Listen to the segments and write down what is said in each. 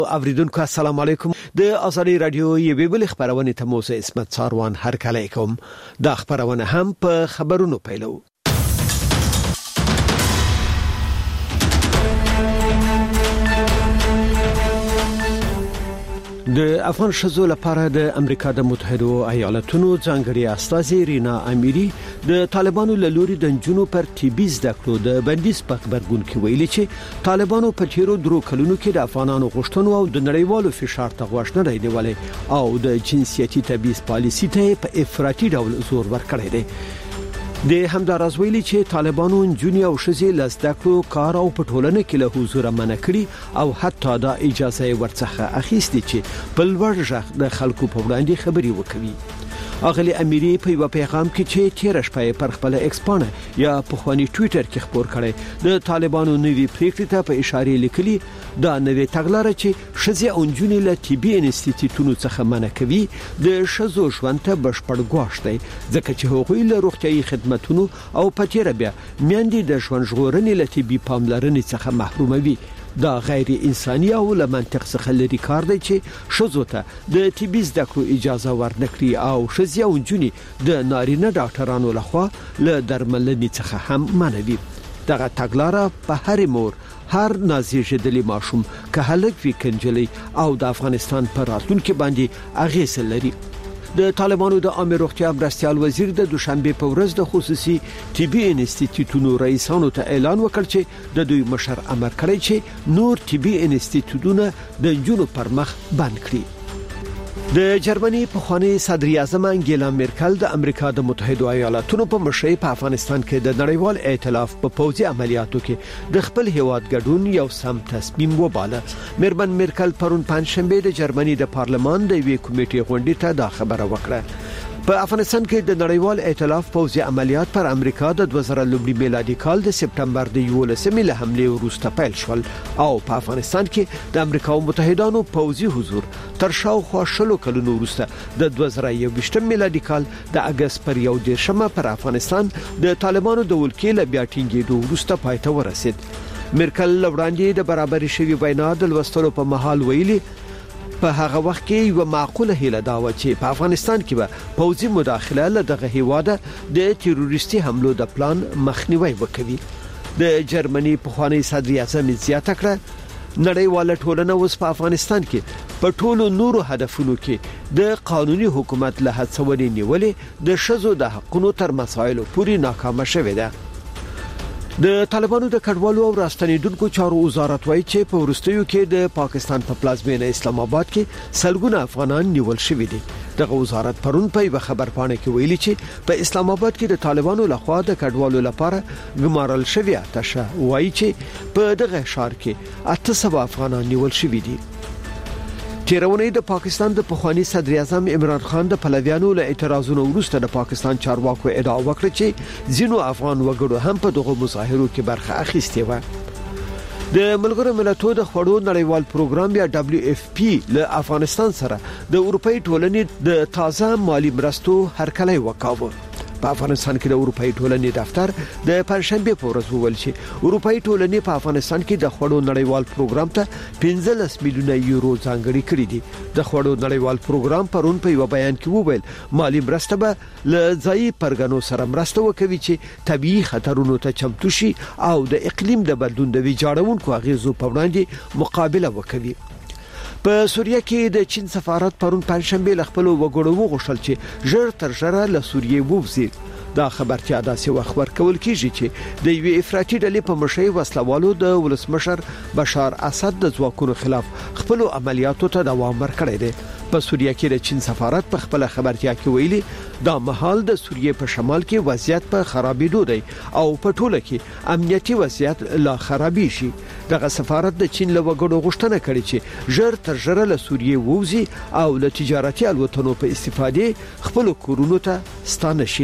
اوریدونکو السلام علیکم. د ازادي رادیو یوې بل خبرونه ته موسی اسمت ساروان هرکلی کوم. دا خبرونه هم په خبرونو پیلو. د افغان شذو لپاره د امریکا د متحده ایالاتونو ځانګړي استازي رینا امیری د طالبانو له لوري د جنونو پر طبي زده کړو د بندیز په خبرګون کې ویلي چې طالبانو په تیرو درو کلونو کې د افغانانو غوښتنو او د نړیوالو فشار ته غوښ نه دی او د جنسيتي تبعیض پالیسي ته په افراطي ډول زور ورکړی دی. د همداراز ویلي چې طالبانو جنونی او شذې لزدکړو کار او پټولنه کې له حضور منع کړی او حتی دا اجازه ورڅخه اخیستي چې په لوړ ژغ د خلکو په وړاندې خبري وکړي. اغلی امیری په یو پیغام کې چې تیر شپه پر خپل ایکس پاڼه یا په خواني ټوئیټر کې خبر کړي د طالبانو نوی پریکړه ته په اشاره لیکلي دا نوې تګلارې چې شذې او جنونی له طبي انسټیټیوټونو څخه منع کوي د شذو ژوند ته بشپړ ګواښ دی ځکه چې هغوی له روغتيایي خدماتونو او پاتې بیا میاندې د ژوند ژغورنې له طبي پاملرنې څخه محروموي. دا غیر انساني او له منطق څخه لري کار دی چې شذو ته د طبي زده کړو اجازه ورنکړي او شذې او جنونی د نارینه ډاکټرانو لخوا له درملنې څخه هم منوي. دغه تګلارې په هر مور هر نازیږدلې ماشوم که هلک وی کنجلی او د افغانستان پر راتلونکي باندې اغیز لري. د طالبانو د عامه روغتیا مرستيال وزیر د دوشنبه په ورځ د خصوصي طبي انسټیټیوټونو رئیسانو ته اعلان وکړ چې د دوی مشر امر کړی چې نور طبي انسټیټیوټونه د جنونو پر مخ بند کړي. د جرمني په خواني صدر اعظم انګیلا مرکل د امریکا د متحده ایالاتونو په مشرۍ په افغانستان کې د نړیوال ائتلاف په پوځي عملیاتو کې د خپل هیواد ګډون یو سم تصمیم وباله. مرمن مرکل پرون پنځشنبه د جرمني د پارلمان د وی کمیټې غونډې ته دا خبره وکړه. په افغانستان کې د نړیوال ائتلاف پوځي عملیات پر امریکا د 2000 میلادي کال د سپټمبر د 11 له حمله وروسته پیل شول او په افغانستان کې د امریکا متحدانو پوځي حضور تر شاوخوا شلو کلونو وروسته د 2021 میلادي کال د اگست پر 11 پر افغانستان د طالبانو د ولکې له بیا ټینګېدو وروسته پای ته ورسید. مرکل وړاندې د برابرۍ شوی وینا د لوستلو په محل ویلي په هغه وخت کې یو معقوله هیله دا و چې په افغانستان کې به پوځي مداخله له دغه هیواده د تروریستي حملو د پلان مخنیوي وکړي. د جرمني په خواني صدر اعظم زیاته کړه نړیواله ټولنه اوس په افغانستان کې په ټولو نورو هدفونو کې د قانوني حکومت له هڅونې نیولې د شذو د حقونو تر مسایلو پورې ناکامه شوې ده. د طالبانو د کډوالو او راستنیدونکو چارو وزارت وایي چې په ورستیو کې د پاکستان په پلازمینه اسلام آباد کې سلګونه افغانان نیول شوي دي. دغه وزارت پرون په یو خبرپاڼه کې ویلي چې په اسلام آباد کې د طالبانو لخوا د کډوالو لپاره ګمارل شوی آتشه وایي چې په دغه ښار کې 800 افغانان نیول شوي دي. تیرونی د پاکستان د پخوانی صدر اعظم عمران خان د پلویانو له اعتراضونو وروسته د پاکستان چارواکو ادعا وکړه چې ځینو افغان وګړو هم په دغه مظاهرو کې برخه اخیستې و. د ملګرو ملتونو د خوړو نړیوال پروګرام یا WFP له افغانستان سره د اروپאי ټولنې د تازه مالی مرستو هرکلی وکاوه. په افغانستان کې د اروپאי ټولنې دفتر د پنځشنبه په ورځ وویل چې اروپאי ټولنې په افغانستان کې د خوړو نړیوال پروګرام ته 15 میلیونه یورو ځانګړي کړي دي. د خوړو نړیوال پروګرام پرون په یو بیان کې وویل مالی مرسته به له ځای پرګنو سره مرسته وکوي چې طبيعي خطرونو ته چمتو شي او د اقلیم د بدلون د ویجاړونکو اغیزو په وړاندې مقابله وکوي. په سوریه کې د چین سفارت پرون پنځشنبه ل خپل وګړو وغوښتل چې ژر تر ژره له سوریې ووځي. دا خبرتیا داسې وخت ورکول کیږي چې د یو افراطي ډلې په مشرۍ وسلوالو د ولسمشر بشار اسد د ځواکونو خلاف خپل عملیاتو ته دوام ورکړی دی. په سوریه کې د چین سفارت په خپل خبرتیا کې ویلي دا مهال د سوریې په شمال کې وضعیت په خرابېدو دی او په ټوله کې امنیتي وضعیت لا خرابې شي. دغه سفارت د چین له وګړو غوښتنه کړې چې ژر تر ژره له سوریې ووځي او له تجارتي الوتنو په استفادې خپل کورونو ته ستانه شي.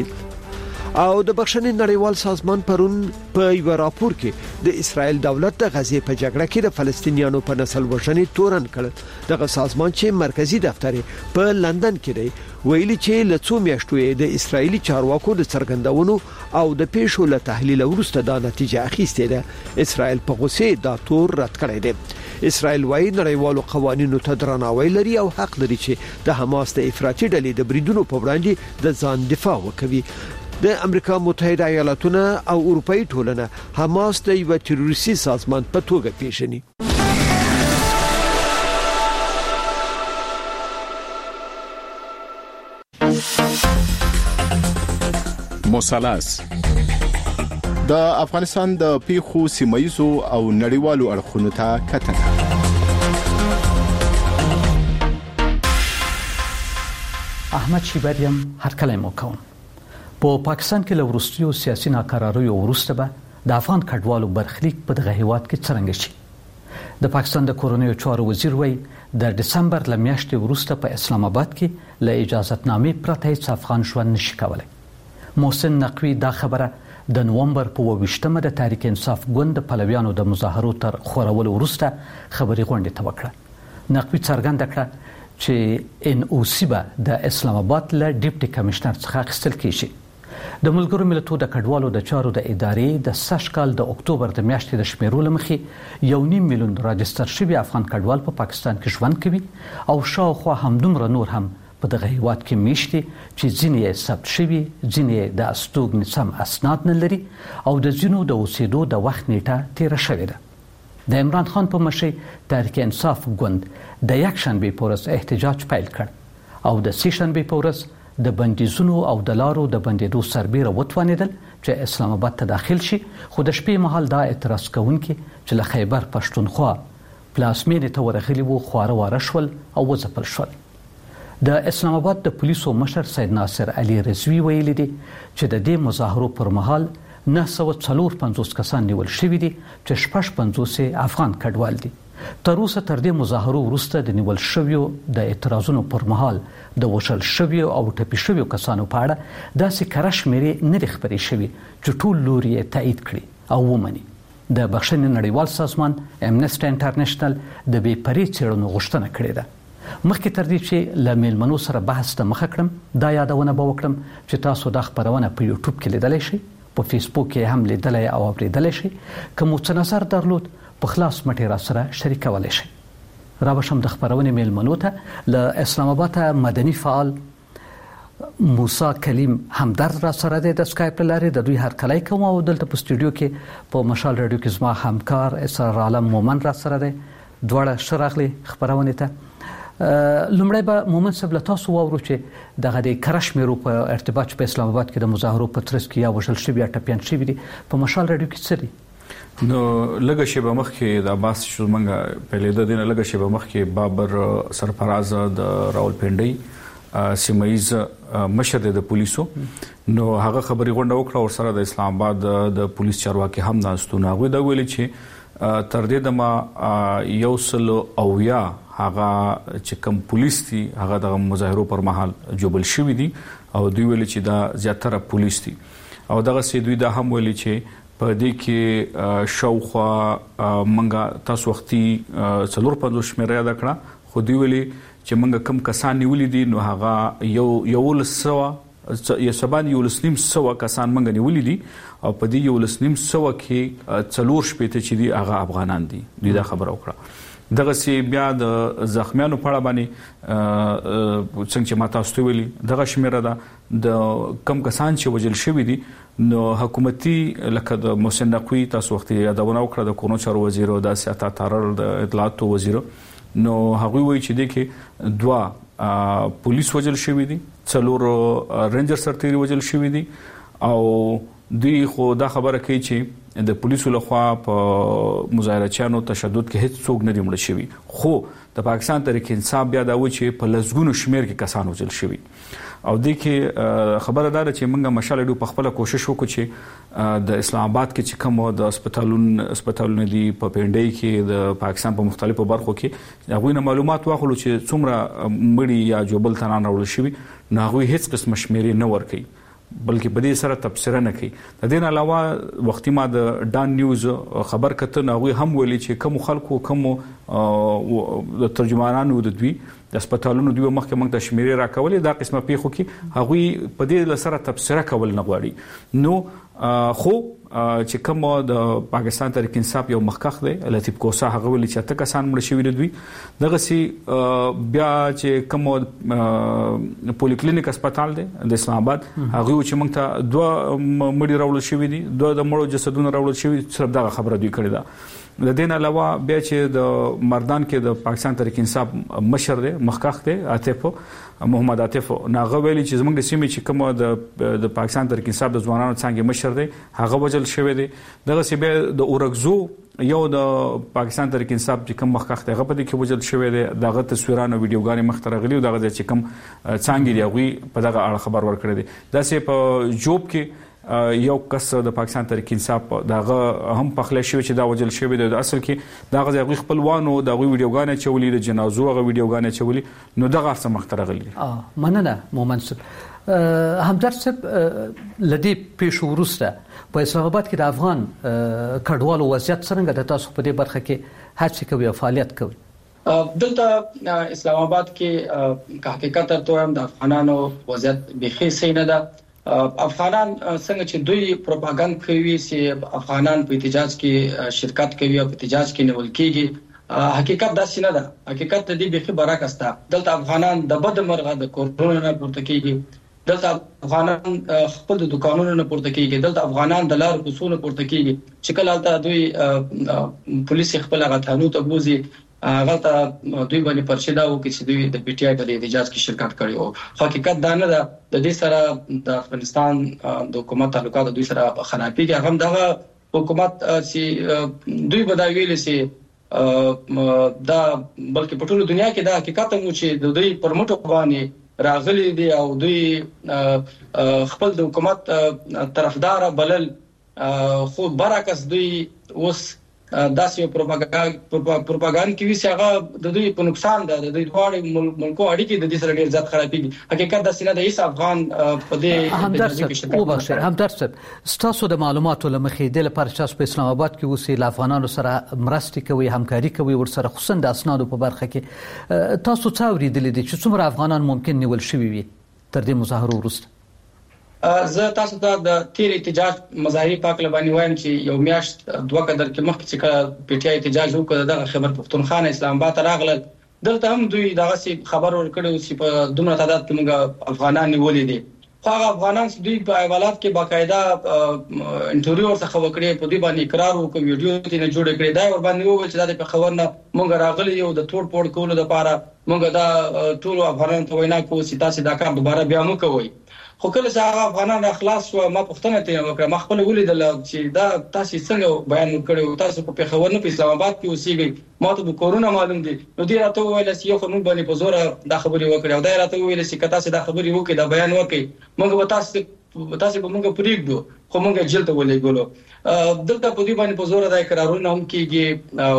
او د بخښنې نړیوال سازمان پرون په یو راپور کې د اسرائیل دولت د غزې په جګړه کې د فلسطینیانو په نسل وژنې تورن کړ. دغه سازمان چې مرکزی دفتر په لندن کې دی ویلي چې له څو میاشتو د اسرایلی چارواکو د څرګندونو او د پیښو له تحلیل وروسته دا نتیجه اخیستې ده. اسرائیل په غوسه دا تور رد کړی دی. اسرائیل وايي نړیوالو قوانینو ته درناوی لري او حق لري چې د حماس د افراطي ډلې د بریدونو په وړاندې د ځان دفاع وکړي. د امریکا متحده ایالاتونه او اروپאי ټولنه حماس د یو تروریستي سازمان په توګه پیژني. مثلث د افغانستان د پیښو سیمایزو او نړیوالو اړخونو ته کتنه. احمد شیبریم هرکلی مو کوم. په پاکستان کې له وروستیو سیاسي ناکراریو وروسته به د افغان کډوالو برخلیک په دغه هیواد کې څرنګه شي. د پاکستان د کورنیو چارو وزیر وایي د دسمبر ل میاشتې وروسته په اسلام آباد کې له اجازهتنامې پرته هیڅ افغان ژوند نشي کولای. محسن نقوی دا خبره د نومبر په 28مه د تحریک انصاف ګوند د پلویانو د مظاهرو تر خورولو وروسته خبري غونډه ته وکړه. نقوی څرګنده کړه چې NOC به د اسلام آباد له ډیپټي کمشنر څخه اخیستل کیږي. د ملګرو ملتونو د کډوالو د چارو د ادارې د سږ کال د اکتوبر د میاشتې د شمیرو لمخې 1.5 میلیون راجستر شوي افغان کډوال په پاکستان کې ژوند کوي او شاوخوا همدومره نور هم په دغه هیواد کې میشتي چې ځینې یې ثبت شوي، ځینې د استوګنې سم اسناد نه لري او د ځینو د اوسېدو د وخت نیټه تیره شوې ده. د عمران خان په مشرۍ تحریک انصاف ګوند د یکشنبې په ورځ احتجاج پیل کړ او د سهشنبې په ورځ د بندیزونو او د لارو د بندیدو سربیره وتوانېدل چې اسلام آباد ته داخل شي، خو د شپې مهال دا اعتراض کوونکي چې له خیبر پښتونخوا پلازمینې ته ورغلي وو خواره واره شول او وځپل شول. د اسلام آباد د پولیسو مشر سید ناصر علي رضوي ویلي دي چې د دې مظاهرو پر مهال 954 کسان نیول شوي دي چې 55 افغان کډوال دي. تر اوسه تر دې مظاهرو وروسته د نیول شویو د اعتراضونو پر مهال د وشل شویو او ټپي شویو کسانو په اړه داسې کره شمیرې نه دي خپرې شوي چې ټول لوري یې تایید کړي او ومني. د بخښنې نړیوال سازمان امنسټي انټرنیشنل د بې پرې څېړنو غوښتنه کړې ده. مخکې تر دې چې له میلمنو سره بحث ته مخه کړم دا یادونه به وکړم چې تاسو دا خپرونه په یوټیوب کې لیدلی شئ، په فیسبوک کې هم لیدلی او اورېدلی شئ. که مو څه نظر درلود په خلاص مټې را سره شریکولی شئ. را بشم د خپرونې میلمنو ته له اسلام آباد مدني فعال موسی کلیم همدرد را سره دی د سکایپ له لارې. د دوی هرکلی کوم او دلته په سټوډیو کې په مشال رادیو کې زما همکار اسرار عالم مومن را سره دی. دواړه ښه راغلي خپرونې ته. لومړی به مومن صاحب له تاسو واورو چې دغه د کره شمیرو په ارتباط په اسلام آباد کې د مظاهرو په ترڅ کې یا وژل شوي یا ټپیان شوي دي په مشال رادیو کې څه دي؟ نو لږه شیبه مخکې د عباس شومنګ پیلېده دي، لږه شیبه مخکې بابر سرفراز د راولپنډۍ سیمایز مشر د پولیسو نو هغه خبري غونډه وکړه او سره د اسلام آباد د پولیس چارواکي هم ناستونه هغه دا ویلي چې تر دې دمه یو سل او یا هغه چې کوم پولیس دي هغه د مظاهرو پر مهال جوبل شوی دي او دوی ویلي چې دا زیاتره پولیس دي او دغه سي دوی دا هم ویلي چې په دې کې شاوخوا منګه تاسو وختي 450 شمیره یاد کړه خو دوی ویلي چې منګه کم کسان نیولې دي نو هغه یو لسوا یا سبان یو لسنیم سوا کسان منګه نیولې دي او په دې یو لسنیم سوا کې 4 شپته چې دي هغه افغانان دي. دوی دا خبر وکړه. دغه سی بیا د زخمیانو په اړه باندې څنګه چې ماته استویلی دغه شمیره ده د کم کسان چې وجل شوی دي نو حکومتي لکه د محسن نقوی تاسو وخت یادونه وکړه د کورونو چارو وزیر او د سیاست تارر د اطلاعات وزیر نو هغه وایي چې د کې دوا پولیس وجل شوی دي 4 رینجر سرتيري وجل شوی دي او دوی خو دا خبره کوي چې د پولیسو لخوا په مظاهرچیانو تشدد کې هیڅ څوک نه دی مړ شوی خو د پاکستان تحریک انصاف بیا دا و چې په لزګونو شمیر کې کسان وجل شوی او د کې خبردار چې موږ مشال په خپل کوشش وکړو چې د اسلام آباد کې چې کوم د هسپتالونو دی په پنډۍ کې د پاکستان په مختلفو برخو کې هغه معلومات واخلو چې څومره مړي یا جوبل تنان راول شوی نه هغه هیڅ قسم شمیرې نه ورکي بلکې په دې سره تبصره نه کوي. د دې علاوه وختي ما د ډان نیوز خبر کته نه هغه هم ویلي چې کوم خلکو کوم د ترجمانانو د دوی د هسپتالونو دوی مخکې موږ ته شمیرې راکولې دا قسمه پیښو کې هغه په دې سره تبصره کول نه غواړي. نو خو چې کوم د پاکستان تحریک انصاف یو مخکخ دی لطیف کوسا هغه ولې چې ته کسان مړ شوی دوی دغه سي بیا چې کوم پولیکلینیک هسپتال دی د اسلام آباد هغه چې موږ ته دوه مړي راوړل شوی دي دوه د مړو جسدونه راوړل شوی صرف دغه خبره دوی کړې ده د دین علاوه بیا چې د مردان کې د پاکستان تحریک انصاف مشر دی مخکخ دی عاطف محمد عاطف ناغه ویلي چې زموږ د سیمې چې کوم د پاکستان تحریک انصاف د ځوانانو څنګه مشر دی هغه وجل شوی دی دغه سی بیا د اورګزو یو د پاکستان تحریک انصاف چې کوم مخکخ دی هغه په دې کې وجل شوی دی دغه تصویرانو ویډیوګانې مخترغلي دغه چې کوم څنګه دی هغه په دغه اړه خبر ورکړی دی دا سه په جوب کې یو کس د پاکستان تحریک انصاف دغه هم پخله شوی چې دا وجل شوی د اصل کې دغه ځای خپلوانو دغه ویډیوګانې چولې د جنازو غو ویډیوګانې چولې نو دغه څه مخترغلي مننه مومن صاحب همدرد صاحب لدی پیش ورسته په اسلام آباد کې د افغان کډوالو وضعیت څنګه د تاسو په دې برخه کې هڅه کوي او فعالیت کوي دلته اسلام آباد کې حقیقت ته هم د افغانانو وضعیت بخي سینه ده افغانان څنګه چې دوی پروپاګاندا کوي چې افغانان په احتجاج کې شرکت کوي او په احتجاج کې نیول کیږي حقیقت دا څنګه ده حقیقت د دې بخي برعکس ده دلته افغانان د بد مرغه د کورونو نه پورته کیږي دلته افغانان خپل د دکانونو نه پورته کیږي دلته افغانان د لار کوڅو پورته کیږي چې کله ته دوی پولیس خپل غتانو ته بوزي غلطه دوی باندې پرشده او چې دوی د پی ټی آی په احتجاج کې شرکت کړي او حقیقت دا نه ده د دې سره د افغانستان د حکومت تعلقات دوی سره خرابي کې هم دغه حکومت چې دوی بداویل سي دا بلکې په ټول دنیا کې دا حقیقت مو چې د دوی پرمټو باندې راغلي دي او دوی خپل د حکومت طرفدار بلل خو برعکس دوی اوس داسې پروپاګاندا کوي چې هغه د دوی په نقصان ده د دوی دواړو ملکو اړیکې د دې سره ډیر زیات خرابېږي حقیقت دا سینه د هیڅ افغان په دې همدرد ستاسو د معلوماتو لمخې د لپاره چې په اسلام آباد کې اوسې ل افغانانو سره مرستې کوي همکاري کوي ورسره خصوصا د اسنادو په برخه کې تاسو څه اوریدل دي چې څومره افغانان ممکن نیول شوي وي تر دې مظاهرو وروسته زه تاسو ته د تیر احتجاج مظاهری پاک لبانی وایم چې یو میاشت دوه قدر کې مخکې چې پی ټی آی احتجاج وکړ د خیبر پختونخوا اسلام آباد راغله دلته هم دوی دغه سی خبر ورکړو چې په دومره تعداد کې موږ افغانان نیولې دي خو افغانان چې دوی په حوالات کې باقاعده انټرویو ورڅخه وکړي په دې باندې اقرار وکړ ویډیو ته جوړ کړی دا ور باندې وویل چې دا په خبر نه موږ راغلي یو د ټول پوډ کولو لپاره موږ دا ټول افغانان ته وینا کوو چې تاسو دا کار دوباره بیا مو کوئ خو کله چې افغانان اخلاص و ما پښتنه ته وکړه ما خپل ولیدل چې دا تاسو څنګه بیان وکړو تاسو په پیښور نه په اسلام آباد کې اوسېږئ ما ته کورونا معلوم دي نو دې راته ویل چې یو قانون باندې په زور دا خبري وکړه او دا راته ویل چې کته چې دا خبري وکړي دا بیان وکړي موږ به تاسو به موږ پریږدو خو موږ جیل ته ولېګلو دلته په دې باندې په زور دا اقرارونه هم کیږي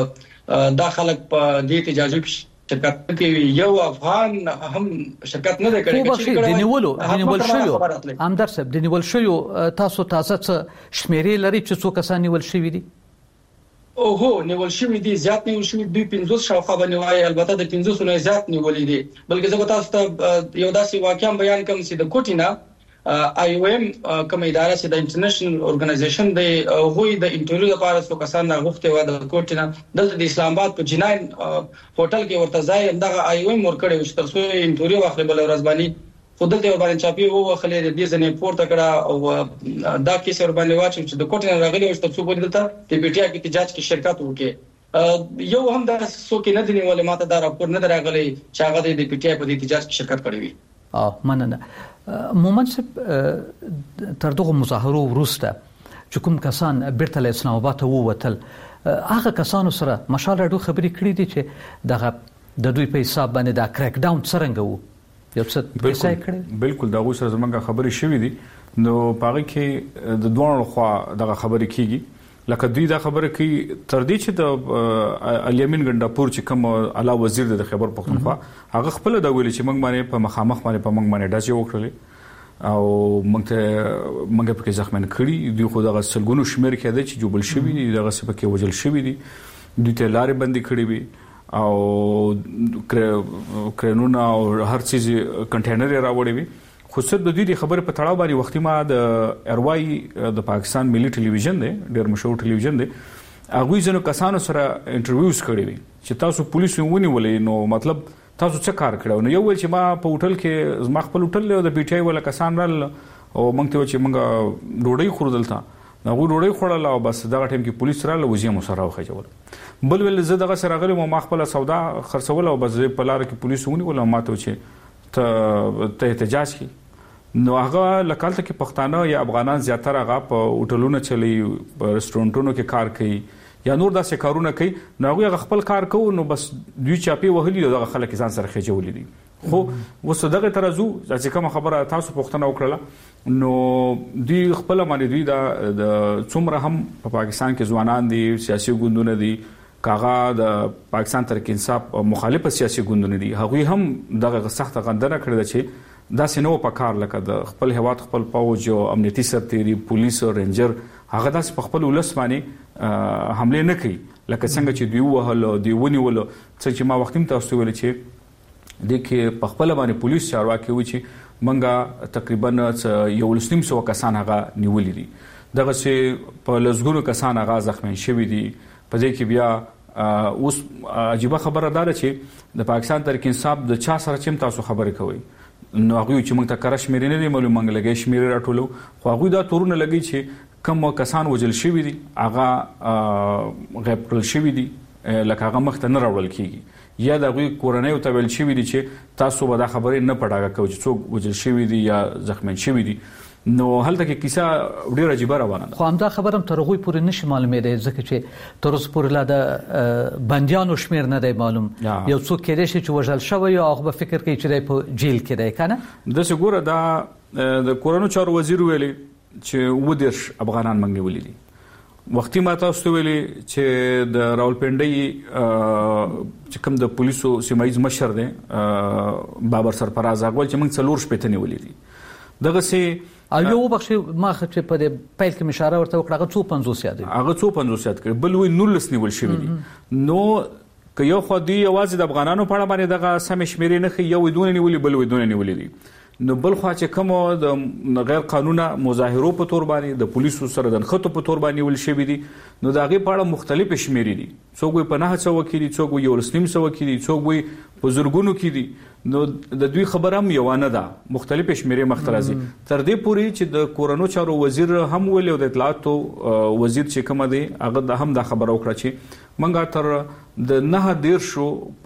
او دا خلک په دې احتجاج کې شرکت کوي یو افغان هم شرکت نه کوي چې د نیول شوی همدرد صاحب د نیول شوی تاسو تاسو شمیرې لري چې څو کسان نیول شوی دي او هو نیول شوی دي زیات نیول شوی دوی 500 شاوخوا باندې وایي البته د 500 نه زیات نیولې دي بلکې زه تاسو ته یو داسې واقعا بیان کوم چې د کوټینا آی او ایم کوم اداره چې د انټرنیشنل اورګنایزیشن دی هغه د انټرویو لپاره څو کسان راغوښته و د کوټینا دلته د اسلام آباد په جناین هوټل کې ورته ځای دغه آی او ایم ورکړی چې تاسو انټرویو واخلې بل ورځ باندې خودل ته باندې چاپی وو خلې د دې ځنې پورته کړه او دا کیسه ور باندې واچو چې د کوټینا راغلی او تاسو په دې ته د پی ټی آی کې احتجاج کې شرکت وکړي یو هم د څوک نه دي ولې ماته دا راپور نه راغلی چې هغه د پی ټی آی په احتجاج کې شرکت کړی وي مننه مومن صاحب تر دغه مظاهرو وروسته چې کوم کسان بیرته له اسلام آباد ته ووتل هغه کسانو سره مشال راډیو خبرې کړې دي چې دغه د دوی په حساب باندې دا کریک ډاون څنګه وو یو څه پیسې کړې بالکل دا غو سره زمونږه خبرې شوې دي نو پاره کې د دوه خوا دغه خبرې کیږي لکه دوی دا خبره کوي تر دې چې د الیمین ګنداپور چې کوم اعلی وزیر د خیبر پختونخوا هغه خپل دا ویل چې موږ باندې په مخامخ باندې په موږ باندې ډاچې وکړلې او موږ په کې زخمن کړی دوی خو دغه سلګونو شمیر کې د چې جوبل شوی دي دغه څه پکې وجل شوی دي دوی ته لارې بندي کړې وي او کرنونه او هر چیز کنټینر راوړي وي خو صرف د دې خبرې په تړاو باندې وختي ما د اروای د پاکستان ملي ټلویزیون دی ډېر مشهور ټلویزیون دی هغه ځینو کسانو سره انټرویوز کړی وي چې تاسو پولیس ونیولې نو مطلب تاسو څه کار کړو نو یو ویل چې ما په هوټل کې زما خپل هوټل د بیټای ولا کسان رال او موږ ته چې موږ ډوډۍ خورو دلته نو ډوډۍ خوړل او بس دغه ټیم کې پولیس رال وزي مو سره وخجول بل ول زه دغه سره غلی ما خپل سودا خرڅول او بس په لار کې پولیس ونیول ما ته چې ته احتجاج کی نو هغه لکالته کې پښتانه یا افغانان زیاتره هغه په هوټلونو چلی په رستورانټونو کې کار کوي یا نور داسې کارونه کوي نو هغه خپل کار کوي نو بس دوی چاپی وهلي دغه خلک ځان سره خېجولې دي خو وسه دغه ترازو چې کوم خبره تاسو پښتنه وکړه نو دوی خپل باندې دوی د څومره هم په پاکستان کې ځوانان دي سیاسي ګوندونه دي کاغه د پاکستان تحریک انصاف مخالف سیاسي ګوندونه دي هغه هم دغه سخت غندنه کړې ده چې دا سينو په کار لکه د خپل هواد خپل پوج او امنیتي سرتيري پولیس او رینجر هغه داس په خپل ولس باندې حمله نه کوي لکه څنګه چې دی وهله دی ونیول چې ما وختیم تاسو ویل چې د کې په خپل باندې پولیس چارواکي و چې منګه تقریبا 1.5 کسان هغه نیولې دي دغه چې په لزګونو کسان هغه زخمی شوی دي په دې کې بیا اوس عجیب خبره ده چې د پاکستان تحریک انصاف د چا سره چې تاسو خبرې کوي نو هغه چې موږ ته کار شمیرې نه دی معلوم منګ لګي شمیرې راټولو خو هغه دا تورونه لګي چې کوم کسان وجل شوی دي هغه غیب کړل شوی دي لکه هغه مخ ته نه راوړل کیږي یا د هغه کورنۍ او تبل شوی دي چې تاسو به دا خبرې نه پټاګه کوئ چې څوک وجل شوی دي یا زخمی شوی دي نو هلته کې کیسه ډیره عجیبه روانه ده خو همدا خبره هم تر هغه پورې نشي معلومه ده ځکه چې تر اوسه پورې لا د بنديانو شمیر نه دی معلوم یو څوک کېدای شي چې وژل شوی او هغه فکر کوي چې په جیل کې دی کنه د څګوره دا د کورونو چارو وزیر ویلي چې ودیش افغانان منګي ولې دي وختي ما تاسو ویلي چې د راولپنډي چې کوم د پولیسو سیمایز مشر دی بابر سرفراز هغه چې موږ څلور شپته نیولې دي دغه سي او یو بخښ ما چې په پیل کې مشاره ورته وکړه هغه 250 یاد دي هغه 250 یاد کړ بل وی نورلس نیول شوی دي نو که یو خو دی یوازې د افغانانو په اړه باندې دغه سم شمیرې نه خي یو دونه نیولې بل وی دونه نیولې دي نو بل خو چې کوم د غیر قانونه مظاهرو په تور باندې د پولیسو سره د خطو په تور باندې ول شوی دي نو دا غي په اړه مختلف شمیرې دي څوک په 900 کې دي څوک یو 300 کې دي څوک په زرګونو کې دي نو د دوی خبره هم یو نه ده مختلف شمیرې مخترازي تر دې پوري چې د کورونو چارو وزیر هم ویل او د اطلاعاتو وزیر چې کوم دی هغه د هم د خبرو کړ چې منګه تر د نه ډیر شو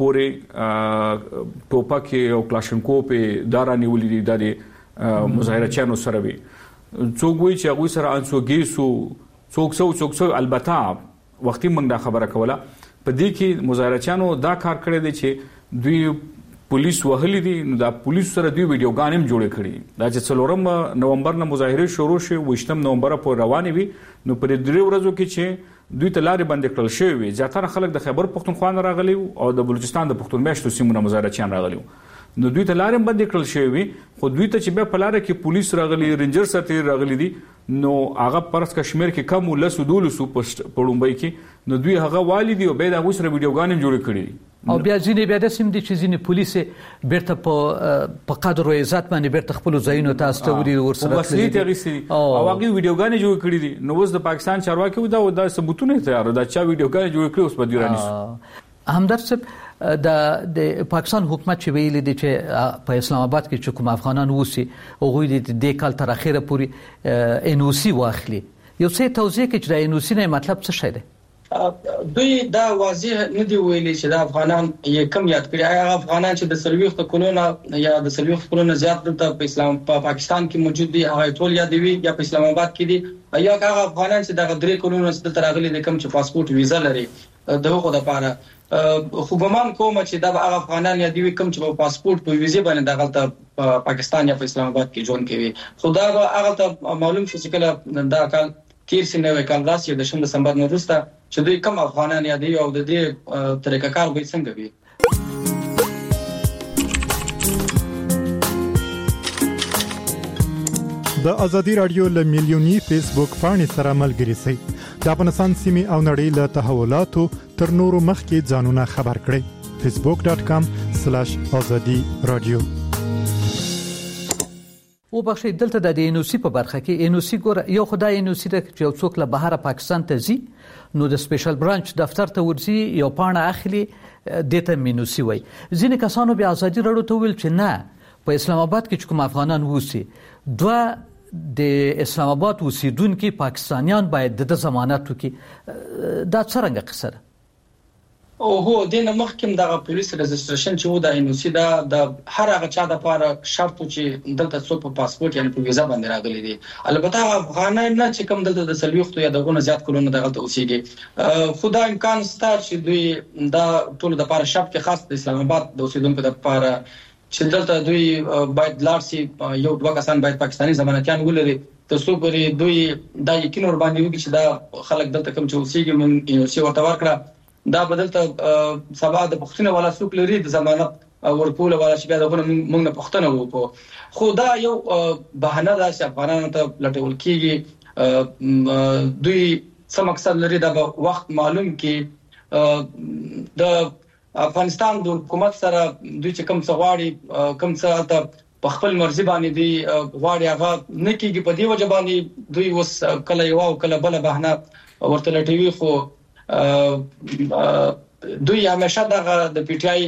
پورې ټوپک او کلاشنکو په داراني ولې د مظاهره چانو سره وي څوک وی چې هغه سره انسوګیسو څوک البته وختي موږ دا خبره کوله په دې کې مظاهره چانو دا کار کړی دی چې دوی پولیس وهلي دي نو دا پولیس سره دوی ویډیوګان هم جوړ کړي دا چې 4 نومبر نه مظاهره شروع شي 8 نومبر پورې روانې وي نو پر دې ورځو کې چې دوی ته لارې بند کړل شوی وي ځاتره خلک د خیبر پختونخوا نه راغلي او د بلوچستان د پختون میشتو سیمونو مظاهره چان راغلي نو دوی ته لارې بند کړل شوی وي خو دوی ته چې په لار کې پولیس راغلي رینجر سره راغلي دي نو هغه پرس کشمیر کې کم ولسو دولسو پړومبای کې نو دوی هغه والدي او به دا غوسره ویډیوګان جوړ کړي او بیا ځینې بیا د سیم دي چې ځینې پولیس بیرته په قدر او عزت باندې بیرته خپل ځایونو ته استوري ورسره وسلې تغیسي او هغه ویډیوګان جوړ کړي دي نو اوس د پاکستان چارواکي دا ثبوتونه تیار دا چا ویډیوګان جوړ کړي اوس په دیراني همدرد صاحب د پاکستان حکومت چې ویلي دي چې په اسلام آباد کې چې کوم افغانان ووسی او غوي د کال تر اخره پورې ان او سی واخلي یو څه توضیح کې چې د ان او سی نه مطلب څه شي دی دوی دا واضح نه دی ویلي چې د افغانان یې کم یاد کړی هغه افغانان چې د سلويخت کولونه یا د سلويخت کولونه زیات دلته په پاکستان کې موجود دي هغه ټول یادوي یا په اسلام آباد کې دي یا هغه افغانان چې د درې کولونه دلته راغلي د کم چې پاسپورت ویزا لري دغه لپاره خو ګمان کوم چې دا هغه افغانان یادوي کم چې په پاسپورت په ویزا باندې دغه پاکستان یا په اسلام آباد کې ژوند کوي خو دا هغه ته معلوم شو چې کله دا کال تیر سنوي کال راسي د 10 دسمبر نه وروسته چې دوی کوم افغانان یادوي او د دې طریقه کار به څنګه وي د ازادي رادیو له میلیونی فیسبوک پاڼې سره ملګري شئ د افغانستان سیمې او نړۍ له تحولاتو تر نورو مخکې ځانونه خبر کړئ facebook.com/azadi radio او بخښي دلته د NOC په برخه کې NOC ګور یو خدای NOC د یو څوک له بهر پاکستان ته ځي نو د سپیشل برانچ دفتر ته ورځي یو پاڼه اخلي دته NOC وای. ځینې کسانو بیا ازادي راډیو ته ویل چې نه په اسلام آباد کې کوم افغانان ووسی دوه د اسلام آباد اوسیدونکو پاکستانیان باید د ضمانت وکړي. دا څنګه قصه ده؟ او هو د مخکم د پولیس رجستریشن چې و د NOC دا د هر هغه چا د لپاره شرط چې دلته څو په پاسپورت یعنی په ویزا باندې راغلي دي. البته افغانان نه چې کوم دلته د سلويختو یا دغه زیات کلونه دغه اوسېږي خو دا امکان شته چې دوی دا ټول د لپاره شرط کې خاص د اسلام آباد د اوسیدونکو د لپاره چې دلته دوی باید لارسي یو دوه کسان باید پاکستاني ضمانتيان ولري ترڅو پرې دوی دا یقین ور باندې وکړي چې دا خلک دلته کوم چې اوسېږي مونږ NOC ورته ورکړه دا بدلته سبا د پښتنه ولا څوک لري د ضمانت ورکول ولا چې بیا دغه موږ نه پښتنه وکړو خو دا یو بهانه ده چې افغانانو ته لټول کیږي دوی څه مقصد لري دا وخت معلوم کې د افغانستان د حکومت سره دوی چې کوم څه غواړي کوم څه ته په خپل مرزي باندې دی غواړي هغه نه کیږي په دی وجه باندې دوی وس کله یو کله بل بهانه ورته لټوي خو دوی همیشه دغه د PTI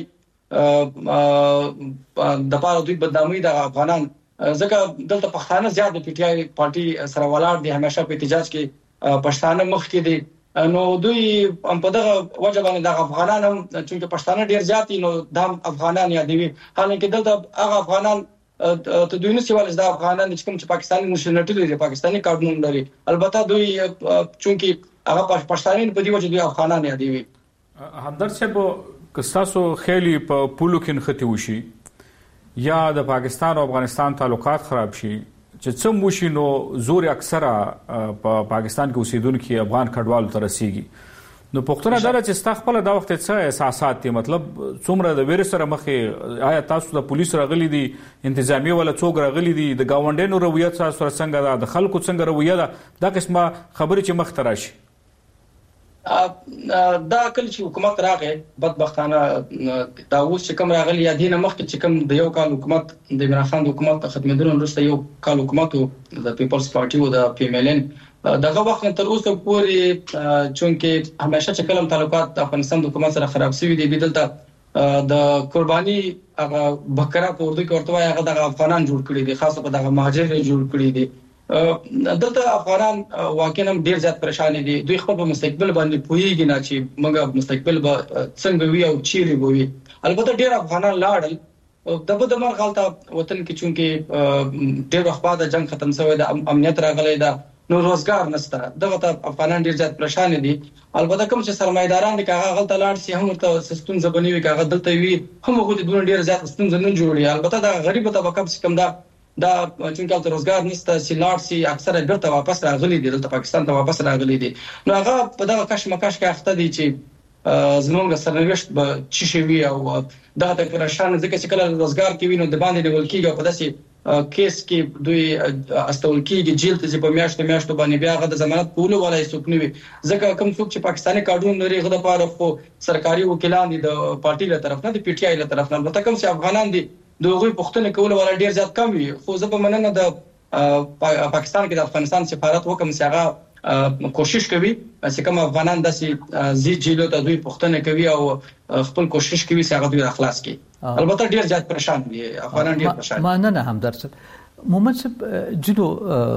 د پاره دوی بدنامي د افغانان ځکه دلته پښتانه زیات د PTI پارټي سره ولاړ دي همیشه په احتجاج کې پښتانه مخ کې دي نو دوی په دغه وجه باندې د افغانان هم چې پښتانه ډیر زیات نو د افغانان یادوي حالانکه دلته هغه افغانان ته دوی نه سیوال د افغانان چې پاکستاني نشنلټي لري پاکستاني کارډونه لري البته دوی چونکی هغه پښتاني په دی وجه دوی افغانان یادوي. همدرد صاحب کستاسو خېلی په پولو کې نختی وشي یا د پاکستان او افغانستان تعلقات خراب شي چې څوم وشي نو زور اکثره په پاکستان کې اوسیدونکو افغان کډوالو ته رسیږي نو پښتون دا چې ستا خپل دا وخت څه احساسات دي مطلب څومره د ویر سره مخې آیا تاسو د پولیس راغلي دي انتظامی ولا څوک راغلي دي د گاونډینو رویه تاسو سره څنګه ده د خلکو څنګه رویه ده دا قسمه خبرې چې مخ ته راشي دا کله چې حکومت راغی بدبختانه دا اوس چې کوم راغلی یا دینه مخکې چې کوم د یو کال حکومت د عمران خان حکومت ختمېدل وروسته یو کال حکومت د پیپلز پارټي او د PMLN دغه وخت تر اوسه پورې چونکه همیشه چې کلم تعلقات د افغانستان د حکومت سره خراب شوي دي بدلته د قرباني هغه بکرا په اردو کې ورته هغه د افغانان جوړ کړی دي خاصه په دغه مهاجر جوړ کړی دي دلته افغانان واقعا ډیر زیات پریشان دي دوی خپل په مستقبل باندې پوهیږي نه چې موږ مستقبل به څنګه وي او چیرې وي البته ډیر افغانان لاړل د بده مرغلته وطن کې چونکه ډیر وخت بعد جنگ ختم شوی د امنیت راغلی دا نو روزګار نشته دغه ته افغانان ډیر زیات پریشان دي البته کوم چې سرمایداران دي هغه غلطه لاړ شي هم ورته سیستم زبنوي هغه دلته وي هم هغه د ډیر زیات سیستم زنن جوړي البته دا غریب طبقه کم دا چونکه د روزګار نشته سیلار سي اکثره بیرته واپس راغلي دي دلته پاکستان ته واپس راغلي دي نو هغه په دغه کشمکش کې اخته دي چې زموږ سرنوشت به چی شي وي او دا د پرشان ځکه چې کله روزګار کې وینو د باندې ډول کېږي په داسې کیس کې دوی استول کېږي جیل ته په میاشتو باندې بیا غو د ضمانت کولو ولای څوک نه وي ځکه کوم څوک چې پاکستاني کارډون لري غو د پاره خو سرکاري وکیلان دي د پارټي له طرف نه د PTI له طرف نه البته کوم چې افغانان دي دوی پښتنه کول ولا ډیر زیات کم وي خو زه په مننه د پاکستان کې د افغانستان سفارت وکم چې هغه کوشش کوي چې کوم افغانان داسې زی جیلو ته دوی پښتنه کوي او خپل کوشش کوي چې هغه دوی اخلاص کړي البته ډیر زیات پریشان دي افغانان ډیر پریشان مانه هم درس مومن صاحب جلو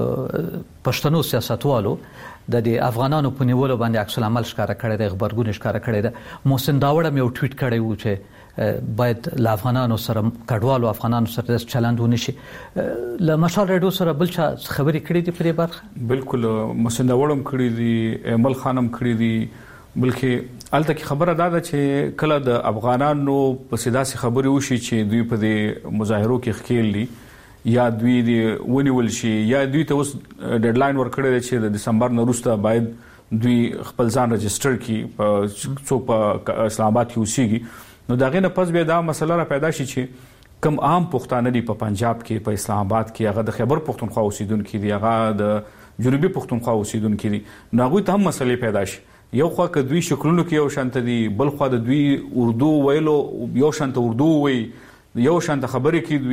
پښتنو سیاستوالو د افغانانو په نیولو باندې عکس العمل ښکارا کړی د خبرګون ښکارا کړی د محسن داوړ مې ټویټ کړی و چې باید له افغانانو سره کډوالو افغانانو سره چلند ونشي له مشال رادیو سره بل څه خبرې کړې دي په برخه بالکل محسن داوړم کړی دي امل خانم کړی دي بلکې الته کې خبره ده چې کله د افغانانو په سیداسي خبرې وشي چې دوی په دې مظاهرو کې ښکیل دي یا دوی دی ونیول شي یا دوی ته اوس ډیډلاین ورکړی دی چې د دسمبر نه وروسته باید دوی خپل ځان رجسټر کړي په څوک په اسلام آباد کې اوسېږي نو دا غینه پس بیا دا مسله را پیدا شي چې کم عام پښتانه دي په پنجاب کې په اسلام آباد کې هغه د خیبر پښتونخوا اوسیدونکو دي هغه د جنوبي پښتونخوا اوسیدونکو دي نو هغه ته هم مسلې پیدا شي یو خو که دوی شکلونو کې یو شانت دي بل خو د دوی اردو ویلو یو شانت اردو وي یو شانت خبرې کې دوی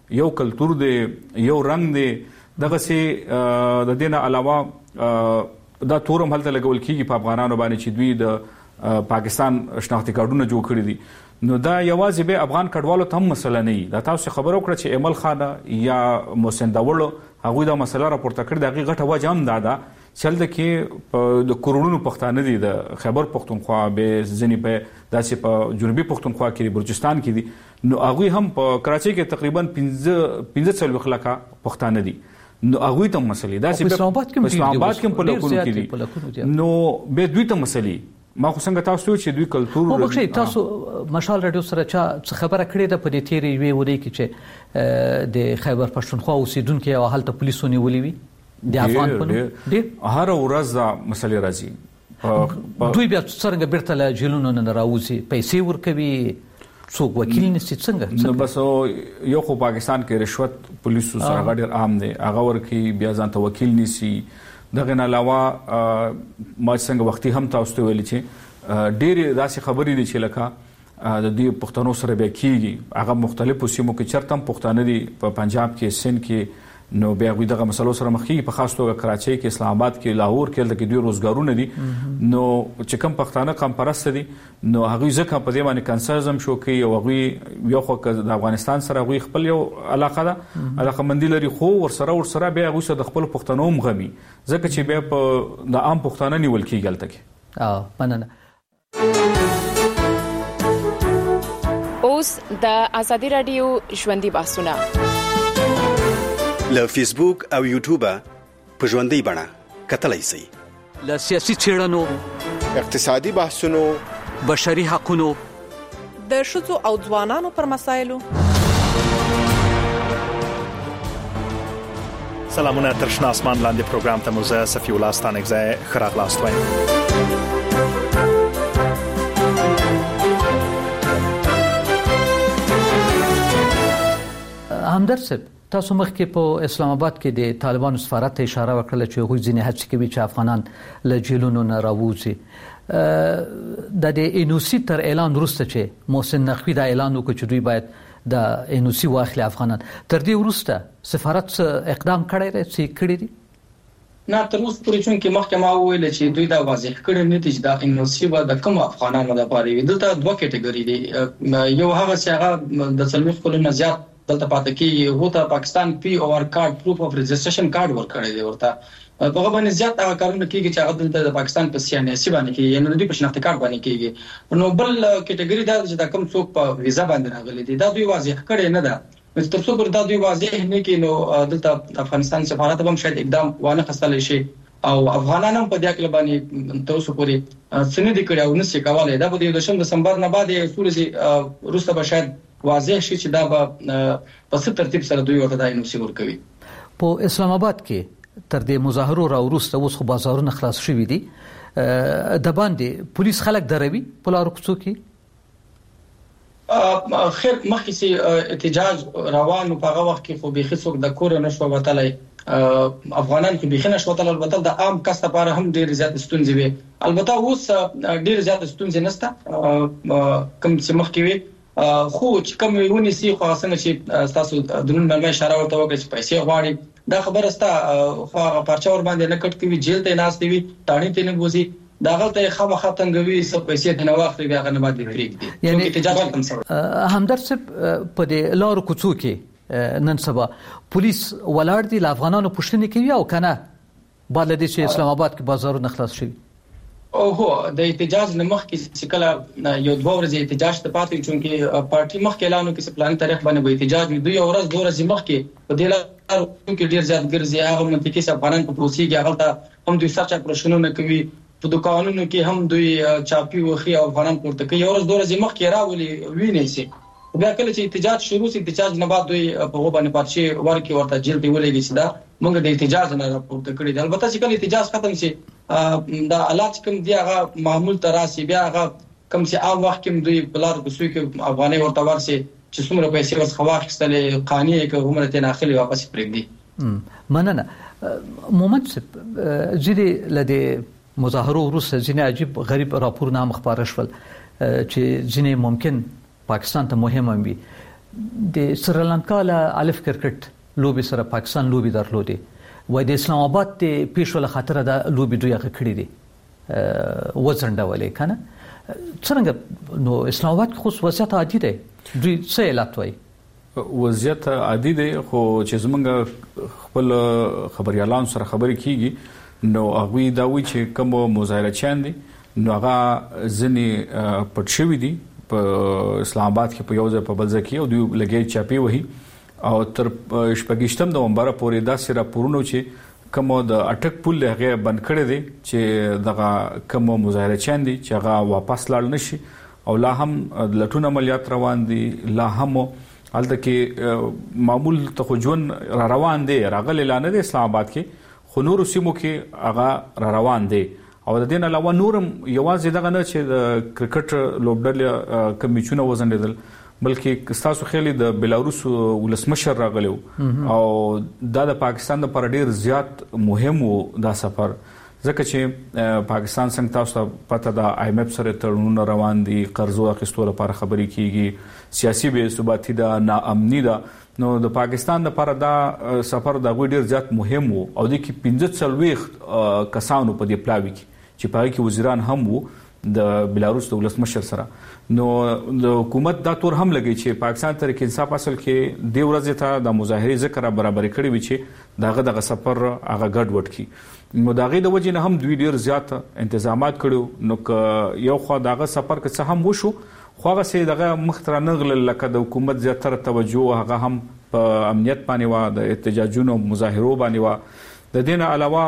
یو کلچر دی یو رنگ دی دغه سي د دینه علاوه دا تورم هلته لګول کیږي په افغانانو باندې چې دوی د پاکستان شناختی کارډونه جوړ کړی دي نو دا یوازې به افغان کډوالو ته هم مسله نه وي دا تاسو خبرو کړ چې امل خانه یا محسن داوړو هغه دا مسله راپورته کړ دغه غټه وجه هم دا چل د کې د کورونو پښتانه دي د خیبر پښتونخوا به ځنی په داسې په جنوبي پښتونخوا کې بلوچستان کې دي نو هغه هم په کراچۍ کې تقریبا 15 لکه پښتانه دي نو هغه ته مسلې داسې په اسلام آباد کې په لکونو کې دي نو به دوی ته مسلې ما خو څنګه تاسو چې دوی کلچر او بخښي تاسو مشال رادیو سره چا خبره کړې ده په دې تیری وی ودی کې چې د خیبر پښتونخوا اوسیدونکو او حالت پولیسو نیولې وي د افغان په هر ورځ دا مسلې راځي دوی بیا څنګه بیرته له جیلونو نه راوځي پیسې ورکوي څوک وکیل نشي څنګه نو بس یو خو پاکستان کې رشوت پولیسو سره ډېر عام دی هغه ورکی بیا ځان ته وکیل نشي دغه نه علاوه ما څنګه وختي هم تاسو ته ویل چې ډېر داسې خبرې دي چې لکه د دې پښتنو سره به کیږي هغه مختلفو سیمو کې چرته هم پښتانه دي په پنجاب کې سند کې نو بیا غوي دغه مسلو سره مخ کیږي په خاص توګه کراچۍ کې اسلام آباد کې لاهور کې د دوی روزګارونه دي نو چې کوم پښتانه کم پرست دي نو هغه ځکه په دې باندې کنسرزم شو کوي او هغه یو خو د افغانستان سره هغه خپل یو علاقه ده علاقه مندي لري خو ورسره بیا هغه سره د خپل پښتنو مغمي ځکه چې بیا په د عام پښتانه نیول کیږي الته کې مننه اوس د ازادي رادیو ژوندۍ بحثونه له فیسبوک او یوټیوب په ژوندۍ بڼه کتلای شئ له سیاسي چیرنو اقتصادي بحثونو بشري حقوقو د شذو او ځوانانو پر مسایلو سلامونه تر شنه اسمان لاندې پروګرام ته موزه صفی الله ستانګزه خراغلاست وایم همدرد تاسو مخکې په اسلام آباد کې د طالبانو سفارت ته اشاره وکړه چې هغوی ځینې هڅې کوي چې افغانان له جیلونو نه راوځي د انوسی تر اعلان وروسته چې محسن نقوی دا اعلان وکړ چې دوی باید د انوسی واخلي افغانان تر دې وروسته سفارت اقدام کړی دی چې کړی دی نه تر اوسه پورې چې مخکې ما وویل چې دوی دا واضح کړی نه دي چې دا انوسی به د کوم افغانانو لپاره وي دلته دوه کټګوري دي یو هغه چې هغه د څلوېښت کلونو زیات دلته پاتې کیږي هو ته پاکستان پی او ار کارت پروف اف رجسټریشن کارت ورکړی دی ورته په هغه باندې زیات هغه کارونه کیږي چې هغه دلته د پاکستان په سیاسي باندې کیږي نو دوی په شناختی کارت باندې کیږي نو بل کټګوري دا چې دا کوم څوک په ویزا باندې راغلي دي دا دوی واضح کړی نه ده تر څو پر دا دوی واضح نه کړي نو دلته افغانستان سفارت هم شاید اقدام وانه خستل شي او افغانان هم په دې کې باندې تاسو پورې سند کړي او نشي کولای دا په 10 دسمبر نه بعد سوري روسته به شاید واضح شي چې دا به په څه ترتیب سره دوی ورته د انوسی ورکوي په اسلام آباد کې تر دې مظاهرو را وروسته اوس خو بازارونه خلاص شوي دي د باندې پولیس خلک دروي په لارو کوڅو کې خیر مخکې سي احتجاج روان په هغه وخت کې خو به څوک د کور نه شو وتلای افغانان کې به نشو وتل البته د عام کس لپاره هم ډیر زیات ستونزې وي البته اوس ډیر زیات ستونزې نشته کوم چې مخکې وي خو چې کوم ونی سي خو څنګه چې تاسو درون مې اشاره ورته وکړه چې پیسې غواړي دا خبره ستا خو پارچا ور باندې نه کټ کوي جیل ته ناس دی تاڼي ته نه بوزي دا غلطه خامخا تنګوي څه پیسې ته نه واخلي بیا غنه باندې فریق دي یعنی احتجاج کوم څه همدرد په دې لارو کوڅو کې نن سبا پولیس ولاړ دي افغانانو پښتنې کوي او کنه بعد لدې چې اسلام آباد کې بازارونه خلاص شوي او هو د احتجاج نمخ کې چې کله یو دوه ورځې احتجاج ته پاتې چونکې پارټي مخ کې اعلان وکړ چې پلان تاریخ باندې به احتجاج وي دوی ورځ دوه ورځې مخ کې په دې لارو کې ډیر زیات ګرځي هغه منطقي چې افغانان په پروسي کې هغه هم دوی سرچ اپریشنونه کوي په دکانونو کې هم دوی چاپی وخی او افغانان پورته کوي ورځ دوه ورځې مخ کې راولي ویني سي بیا کله چې احتجاج شروع شي احتجاج نه بعد دوی په باندې پاتشي ورکی ورته جیل دی ولېږي چې دا موږ د احتجاج نه راپورته کړی دی البته چې کله احتجاج ختم شي دا حالات کوم دی هغه معمول تراسي بیا هغه کوم چې عام وخت کې دوی بلار کوڅو کې افغاني ورته ورسي چې څومره پیسې وس خواخستلې قانوني کې عمر ته ناخلي واپس پرېږدي مننه مومند چې لدې مظاهرو وروسته ځینې عجیب غریب راپورونه مخبره شول چې ځینې ممکن پاکستان ته مهم وي د سریلانکا له الف کرکټ لوبي سره پاکستان لوبي درلودي و د اسلام آباد د پیښول خاطر د لوبي دوی هغه کړی دي وزنډولې کنه څنګه نو اسلام آباد خو وضعیت عادي دی دوی څه علت وایي وضعیت عادي دی خو چې زمونږ خپل خبريالان سره خبرې کیږي نو هغه دا وی چې کوم مظاهره چاندي نو هغه ځنی پټ شوی دي په اسلام آباد کې په یو ځای په بل ځای کې او دوی لګي چاپی وهي او تر شپږشتم نومبر پورې دا سره پورونو چې کوم د اٹک پل هغه بند کړی دي چې دغه کوم مظاهره چاندي چې هغه واپس لاړ نشي او لا هم لټون عملیات روان دي لا هم حالته کې معمول ته جون را روان دي راغلی لانه د اسلام آباد کې خو نور سیمو کې هغه را روان دي او د دین علاوه نورم یوازې دغه نه چې د کرکټ لوبډل کمیچونه وزندل بلکې تاسو خېلي د بلاروس ولسمشر راغلو او د پاکستان لپاره ډیر زیات مهم وو دا سفر ځکه چې پاکستان څنګه تاسو پته د آی ایم اف سره تړونونه روان دي قرضو اخیستو لپاره خبرې کیږي سیاسي بې ثباتی دا ناامني دا نو د پاکستان لپاره دا سفر د ډیر زیات مهم وو او د کې 15 کسانو په دې پلاوي کې چې پای کې وزیران هم وو د بلاروس د ولسمشر سره نو د حکومت دا تور هم لګی چې پاکستان تحریک انصاف اصل کې د ورځې ته د مظاهره ذکر برابر کړی وي چې دغه سفر هغه ګډ وډ کی نو دغه د وجې نه هم دوی ډیر زیات تنظیمات کړو نو یو خو دغه سفر کې څه هم وشو خو هغه سي دغه مختره نغل لکه د حکومت زیاتره توجه هغه هم په امنیت باندې و د احتجاجونو مظاهرو باندې و د دین علاوه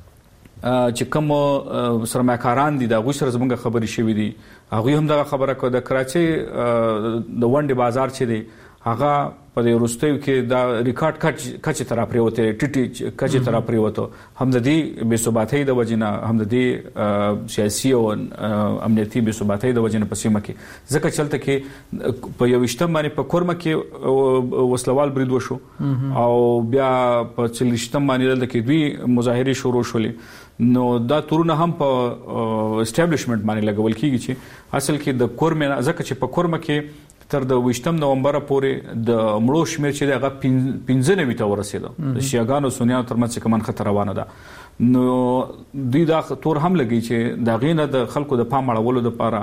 چې کوم سرمایه‌کاران دي دا غوښ سره زموږ خبري شوې دي هغه هم دا خبره کوي د کراچي د ونډې بازار چې دی هغه په دې وروستیو کې دا ریکارډ کچ تر پریوته ټټي کچ تر پریوته هم د دې بې ثباتۍ د وجنه هم د دې سیاسي او امنیتي بې ثباتۍ د وجنه په سیمه کې ځکه چلته کې په یو وشتم باندې په کورمه کې وسلوال برید وشو او بیا په چلشتم باندې د کې دوی مظاهره شروع شولې نو دا تورونه هم په اسټابلیشمنت باندې لګول کیږي چې اصل کې د کورمه ځکه چې په کورمه کې تر د 20 نومبر پورې د مړو شمیر چې هغه 15 ته ورسېده د شیعاګانو سنیانو ترمنځ کومن خطر روانه ده نو دوی دا تور هم لګي چې دا غینه د خلکو د پام اړولو لپاره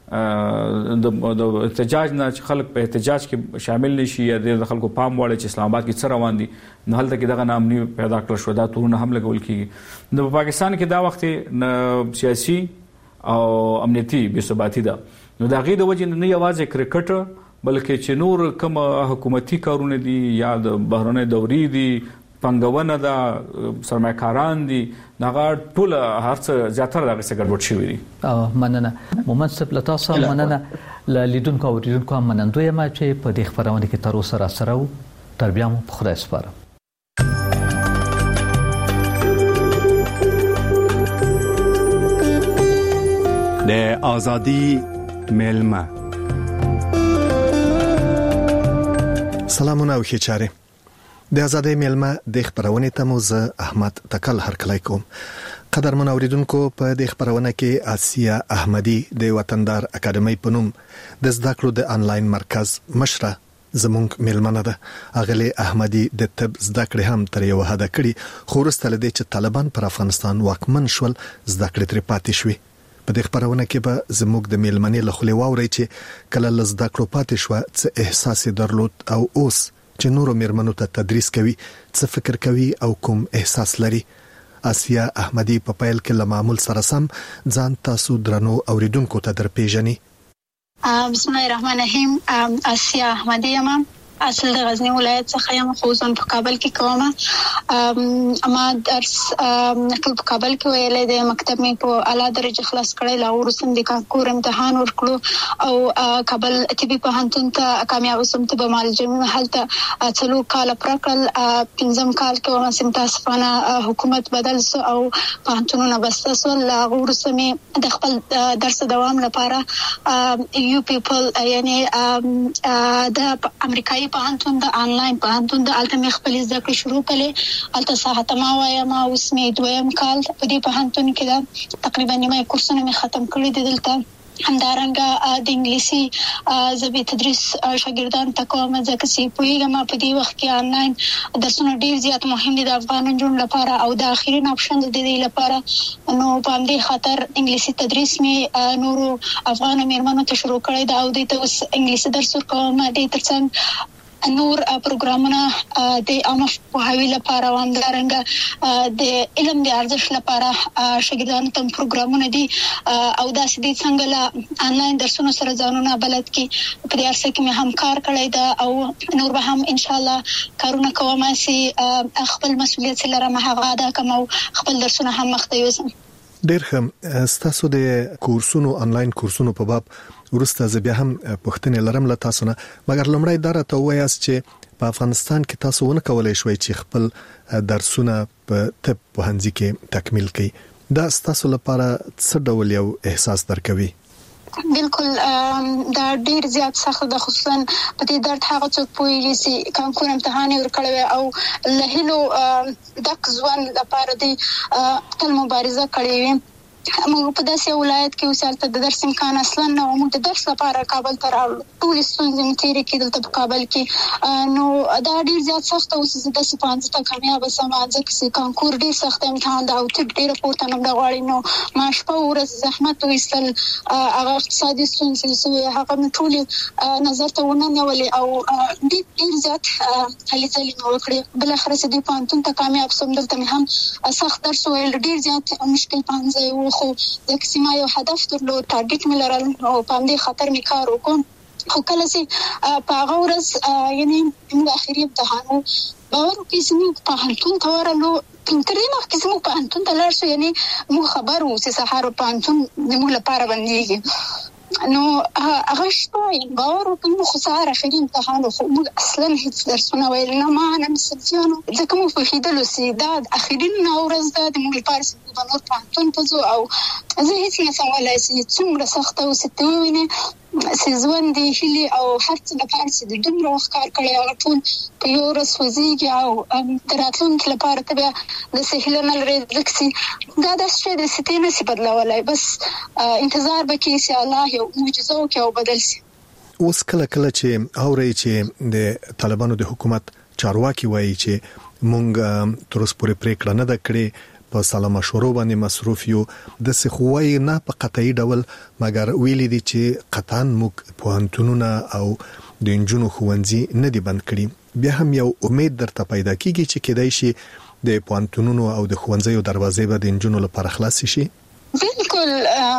د احتجاج نه چې خلک په احتجاج کې شامل نشي یا د خلکو پام وړي چې اسلام آباد کې څه روان دي نو هلته کې دغه نامني پیدا کړل شو دا تورونه هم لګول کیږي نو په پاکستان کې دا وخت سیاسي او امنیتي بې ثباتی ده نو دا غي د وجه نه یوازې کرکټ بلکې چې نور کوم حکومتي کارونه دي یا د بهرنۍ دوري دي پنګونه دا سرمایه‌کاران دي دغه ټول هرڅه زیاتره دغه څه ګډوډ شوی دي مننه محمد صاحب له تاسو مننه لیدونکو او لیدونکو منندوی ما چې په دې خبرونه کې تر اوسه سره وو تر بیا مو په خدای سپارم د ازادي ملما سلامونه او خچاره د ازادي ملما د خبرونه ته موزه احمد تکل هرکلای کوم قدرمن اوریدونکو په د خبرونه کې آسیا احمدی د وطندار اکیډمي پنوم د زده کړو د انلاین مرکز مشره زمونږ ملمنه ده اغلی احمدی د طب زده کړې هم تر یو حد کړي خو ورسته لدی چې طالبان پر افغانستان واکمن شول زده کړې تر پاتې شوي په دې خبرونه کې به زموږ د میلمنې له خولې واوري چې کله لزده کړو پاتې شو څه احساس درلود او اوس چې نورو میرمنو ته تدریس کوي څه فکر کوي او کوم احساس لري آسیا احمدی په پیل کې له معمول سره سم ځان تاسو درنو اوریدونکو ته درپېژني بسم الله الرحمن الرحیم آسیا احمدی یم اصل د غزنی ولایت څخه یم خو زم په کابل کې کومه اما درس ټول په کابل کې ویلې د مکتب می په اعلی درجه خلاص کړی لا ورسم د کانکور امتحان ورکړو او کابل طبي پوهنتون ته کامیاب سم ته به مالجم حالته څلو کال پرکل پنځم کال کې ومه سم تاسفانه حکومت بدل سو او پوهنتونونه بسته لا ورسم د خپل درس دوام لپاره یو پیپل یعنی د امریکایي پوهنتون د انلاین پوهنتون د الټمی خپل ذکر شروع کړي الته ساعت ما وایم اوس می دویم کال په دې پوهنتون کې دا تقریبا نیمه کورسونه می ختم کړی دي دلته همدارنګه د انګلیسي ژبې تدریس شاګردان ته کوم ځکه چې پوهیږم په دې وخت کې آنلاین درسونه ډیر زیات مهم دي د افغان نجونو لپاره او د اخیرین اپشن د دې لپاره. نو په همدې خاطر انګلیسي تدریس مې نورو افغان میرمنو ته شروع کړی دا او د اوس انګلیسي درس ورکوم. د ترڅنګ نور پروګرامونه د عامه پوهاوي لپاره همدارنګه د علم د ارزښت لپاره شاګردانو ته پروګرامونه دي او دا سدي څنګه لا آنلاین درسونو سره ځانونه بلد کی په دې ارسه کې مې هم کار کړی دا او نور به هم ان شاء الله کارونه کوم چې خپل مسؤلیت سره مهغه دا کوم او خپل درسونه هم مخته یوسم. ډېر ښه. ستاسو د کورسونو آنلاین کورسونو په باب ورسته زه بیا هم پوښتنه لرم له تاسو نه، مګر لومړی دا راته وایاست چې په افغانستان کې تاسو ونه کولای شوي چې خپل درسونه په طب پوهنځي کې تکمیل کړئ. دا ستاسو لپاره څه ډول یو احساس درکوي؟ بالکل دا ډیر زیات سخت د خصوصا په دې درد هغه څوک پوهیږي چې کانکور امتحان ورکړي او له هلو د ځوان لپاره د تل مبارزه کړې وي. موږ په داسې ولایت کې وسالته د درس امکان اصلا نه و. موږ د درس لپاره کابل ته راغلو، ټول ستونزې تیرې کېدل په کابل کې. نو دا ډیر زیات سخت او چې د سپانځ ته کامیاب سم ځکه چې کانکور ډیر سخت امتحان دا او ته ډیر پورته نه غواړي. نو ما شپه ورځ زحمت وستل هغه اقتصادي ستونزې چې هغه ټول نظر ته ونه نیولې او ډیر زیات هلي ځلې نو وکړې. بل اخر چې د پانتون ته کامیاب سم دلته هم سخت درس ویل ډیر زیات مشکل پانځي خو د کسما یو هدف درلود، ټارګټ مې لرل او په دې خاطر مې کار وکړ. خو کله چې په هغه ورځ یعنی موږ اخیری امتحان باور وکړي چې موږ په هنتون ته ورلو تر دې مخکې چې موږ په هنتون ته لاړ شو یعنی موږ خبر وو چې سهار په هنتون موږ لپاره بنديږي. نو هغه شپه باور وکړم خو سهار اخیری امتحان خو موږ اصلا هیڅ درسونه ویل نه ما نه مسلسیانو ځکه موږ په هیدلو سي دا اخیری ورځ ده د موږ لپاره په نور پانتون ته زو او زه هیڅ نه سوالای سي څومره سخت او ستوینه سيزون دي هلي او هرڅ د پارس د دومره وخت کړی هغه ټول په یو ورځ وزيږي او دراتونکو لپاره ته د سهیلنه لري ځکه دا د څه د ستینه سي بدلولای بس انتظار وکړي چې الله یو معجزه وکړي او بدل سي. اوس کله چې اوري چې د طالبانو د حکومت چارواکي وایي چې مونږ تر اوسه پورې پریکړه نه ده کړې په سلام مشورو باندې مصروف یو د سخوي نه په قطعي ډول مګر ویلي دي چې قطعاً موږ پوهنتونونه او د انجونو ښوونځي نه دي بند کړي. بیا هم یو امید درته پیدا کیږي چې کېدای شي د پوهنتونونو او د ښوونځیو دروازې به د انجونو لپاره خلاص شي. بالکل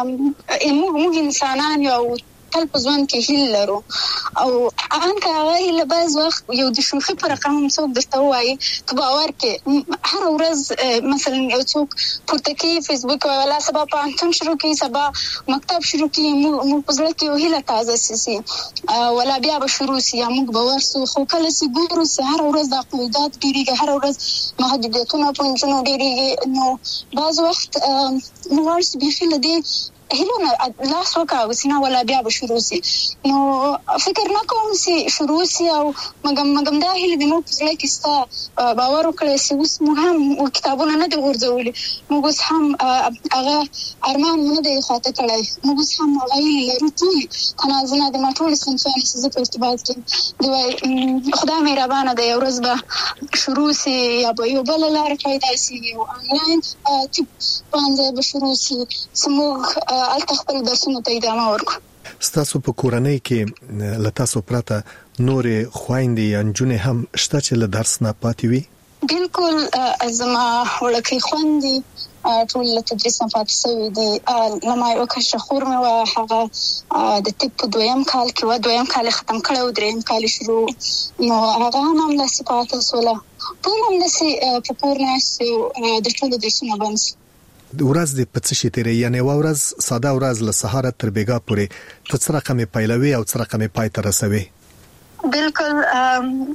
موږ انسانان یو تل په ځوان کې هیله لرو او ان کاوی له باز وخت یو د شوخي پر رقم څوک درته وایي ته باور کې هر ورځ مثلا یو څوک پورته کې فیسبوک ولا سبا پانتون شروع کې سبا مکتب شروع کې مو په ځل کې هیله تازه سي ولا بیا به شروع سي موږ باور سو خو کله چې ګورو چې هر ورځ د قیودات ډیریږي هر ورځ محدودیتونه په انجنونو ډیریږي نو باز وخت نو ورس به خله دي هلونه لاس وکا وسینا ولا بیا به شروع سي نو فکر نه کوم چې شروع سي او مګم دا هله د مو په ځای کې ستا باور وکړي چې اوس مو هم کتابونه نه دی ورځولي موږ اوس هم هغه ارمان نه دی خاطر کړی موږ اوس هم هغه لرو ټول تنازل د ماټول سنفاني چې په ارتباط کې دوی خدای مهربانه دی ورځ به شروع سي یا به یو بل لار پیدا سي او آنلاین چې باندې به شروع سي سموږ التخبل درسونه ته ادامه ورکړو. ستاسو په کورنۍ کې لتاسو پراته نورې خويندې یا نجونې هم شته چې له درس نه پاتې وي؟ بالکل زما ولکه خويندې ټول له تدریس نه پاتې شوي دي. لما یو کښه خور مې و هغه د طب په دویم کال کې و دویم کال ختم کړو او دریم کال شروع نو هغه هم له صفات وسوله ټول هم د په کور نه د ټول درسونه باندې د ورځ د پڅشي تیرې یعنی ورځ ساده ورځ له سهار تر بیګا پورې ته څه رقم پیلوي او څه رقم پای ته رسوي؟ بالکل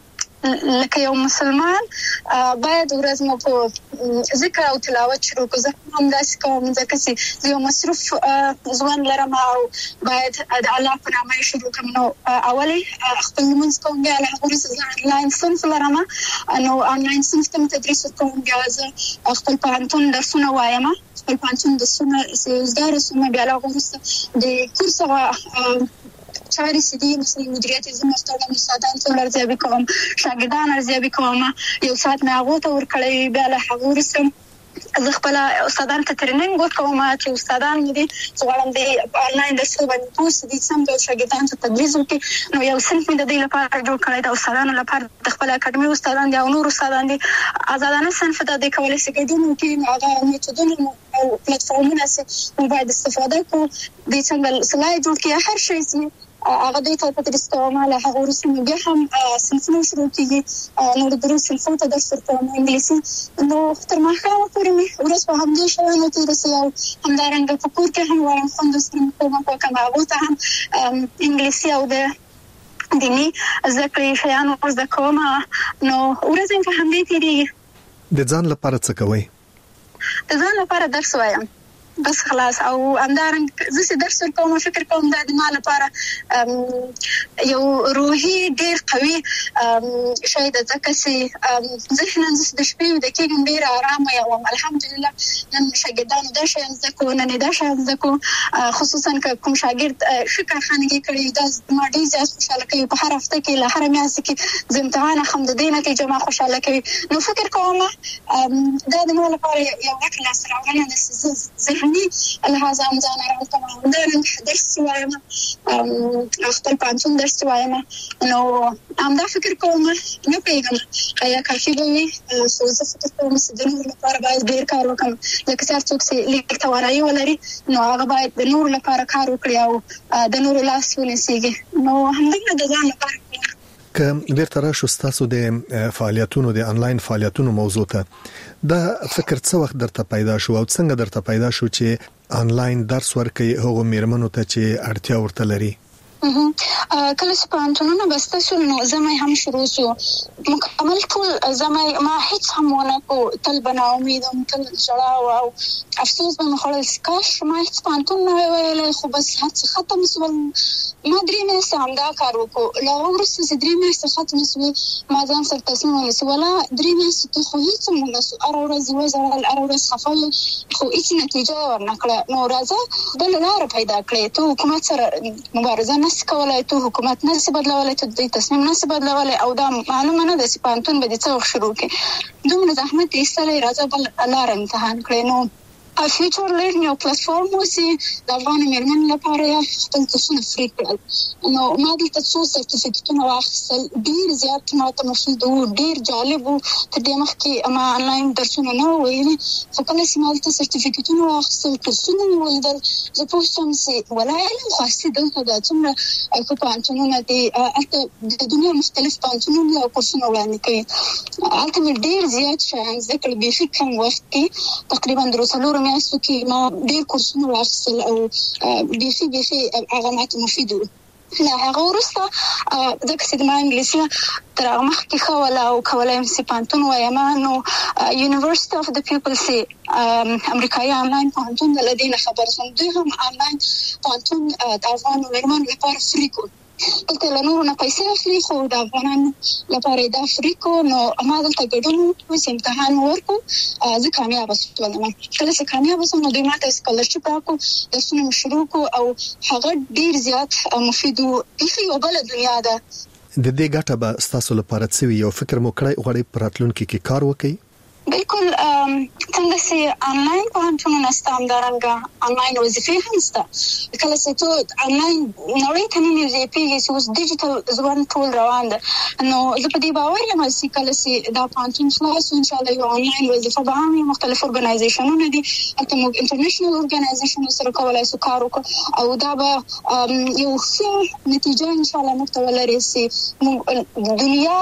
لکه یو مسلمان باید ورځ مو په ذکر او تلاوت شروع کړو. زه هم داسې کوم ځکه چې یو مصروف ژوند لرم او باید د الله په نامه شروع کړم. نو اولي خپل لمونځ کوم، بیا له هغه وروسته آنلاین صنف لرم، نو آنلاین صنف ته تدریس کوم، بیا زه خپل پوهنتون درسونه وایم، خپل پوهنتون درسونه زده رسوم، بیا له هغه وروسته د کورس چاري سدي مثلا مدیریت زما ستاسو استادان ټول ارزیابي کوم، شاګردان ارزیابي کوم، یو ساعت مې هغه ته ورکړی، بیا له هغه وروسته زه خپل استادان ته ټریننګ ورکوم چې استادان مې دي چې غواړم د آنلاین درسونه باندې پوه دي سم د شاګردانو ته تدریس وکړي. نو یو صنف مې د دې لپاره جوړ کړی د استادانو لپاره، د خپل اکاډمي استادان دي او نور استادان دي آزادانه صنف د کولای شي ګډون وکړي. هغه میتودونه او پلیټفارمونه چې باید استفاده کوو، د څنګه سلای جوړ کړي، هر شی چې هغه د ته تدریس کوم. له هغه وروسته بیا هم صنفونه شروع کیږي، نو د دروس صنفونو ته درس ورکوم انګلیسي. نو تر ماښامه پورې مې ورځ په همدې شیانو تېروي او همدارنګه په کور کې هم وایم خوند سره کوم په کوم هغه ته هم انګلیسي او د دیني زده کړې شیانو زده کوم. نو ورځ په همدې تېریږي. د ځان لپاره څه کوئ؟ د ځان لپاره درس وایم بس خلاص، او همدارنګه زه چې درس ورکوم فکر کوم دا د ما لپاره یو روحي ډېر قوي شی ده، ځکه چې ذهنا زه د شپې د کېږم ډېر آرامه یم. الحمدلله نن شاګردانو دا شیان زده کوو، نن دا شیان زده کوو، خصوصا که کوم شاګرد ښه کارخانګي کړي دا ما ډېر زیات خوشحاله کوي. په هر هفته کې له هر میاشتې کې زه امتحان اخلم، د دې نتیجه ما خوشحاله کوي. نو فکر کوم دا د ما لپاره یو غټ لاسته راوړنه ده چې لهذا ځان آرام کوم. دا درس وایم، خپل پوهنتون درس وایم. نو همدا فکر کوم، نه پوهېږم آیا کافي به وي، خو زه فکر کوم چې د نورو لپاره باید ډېر کار وکړم. لکه چې هر څوک چې لیک توانایي ولري نو هغه باید د نورو لپاره کار وکړي او د نورو لاس ونیسي. نو همدغه د ځان لپاره که بیرته راشو ستاسو د فعالیتونو د آنلاین فعالیتونو موضوع ته، دا فکر څه وخت درته پیدا شو او څنګه درته پیدا شو چې آنلاین درس ورکړي هغه میرمنو ته چې اړتیا ورته لري؟ کله چې پوهنتونونه بسته شول نو زمای هم شروع شو، مکمل ټول زمای ما هیڅ هم ونه کو، تل به ناامیدم، تل ژړا او افسوس به مې خوړل، کاش ما هیڅ پوهنتون نه ویلی، خو بس هر څه ختم شول. ما 3 میاشتې همدا کار وکړو. له هغه وروسته چې 3 میاشتې ختمې شوې ما ځان سره تصمیم ونیسو ولا 3 میاشتې ته خو هیڅ هم ونه شو، هره ورځ یې وژړل، هره ورځ خفه یم، خو هیڅ نتیجه یې ورنه کړه. نو راځه بله لاره پیدا کړې، ته حکومت سره مبارزه نشي کولی، ته حکومت نشي بدلولی، ته د تصمیم نشي بدلولی، او دا معلومه نه ده چې پوهنتون به دې څه وخت شروع کړي. دومره زحمت یې ایستلی، راځه بل لاره امتحان کړې. نو فیوچر لرنینګ یو پلیټفارم و چې د افغان میرمنو لپاره خپل کورسونه فری کړل. نو ما دلته څو سرټیفیکټونه واخیستل، ډېر زیات ما ته مفید وو، ډېر جالب وو. تر دې مخکې ما آنلاین درسونه نه وو ویلي، خو کله چې ما دلته سرټیفیکټونه واخیستل، کورسونه مې ولیدل، زه پوه شوم چې ولا علم خو اصلي دلته ده، څومره ښه پوهنتونونه دي، هلته د دنیا مختلف پوهنتونونه او کورسونه وړاندې کوي. هلته مې ډېر زیات شیان زده کړل، بیخي کم وخت کې، تقریبا 3 میاشتو کې ما ډېر کورسونه واخیستل او بیخي هغه ماته مفید وو. له هغه وروسته ځکه چې ما انګلیسي تر هغه مخکې ښه وله او کولی یم چې پوهنتون وایم، نو یونیورسټي اف د پیپلز چې امریکایي آنلاین پوهنتون د له دې نه خبر شوم، دوی هم آنلاین پوهنتون د افغان میرمنو لپاره فری کړ. دلته له نورو نه پیسې اخلي، خو د افغانانو لپاره دا فری کو. نو ما دلته ګډون وکړو چې امتحان ورکړو، زه کامیابه شولم. کله چې کامیابه شوم نو دوی ما ته سکالرشپ راکړو، درسونه مې شروع کړو او هغه ډېر زیات مفید و. بیخي یو بله دنیا ده. د دې ګټه به ستاسو لپاره څه وي؟ یو فکر مو کړی غواړئ په راتلونکي کې کار وکړئ؟ بالکل څنګه چې آنلاین پوهنتونونه شته، همدارنګه آنلاین وظیفې هم شته. کله چې ته آنلاین نړۍ ته ننوځې پوهېږې چې اوس ډیجیټل ژوند ټول روان ده، نو زه په دې باور یم چې کله چې دا پوهنتون خلاص شو انشاءالله یو آنلاین وظیفه به هم وي. مختلف ارګنایزیشنونه دي، هلته موږ انټرنیشنل ارګنایزیشنونو سره کولی شو کار وکړو او دا به یو ښه نتیجه انشاءالله موږ ته ولري چې موږ دنیا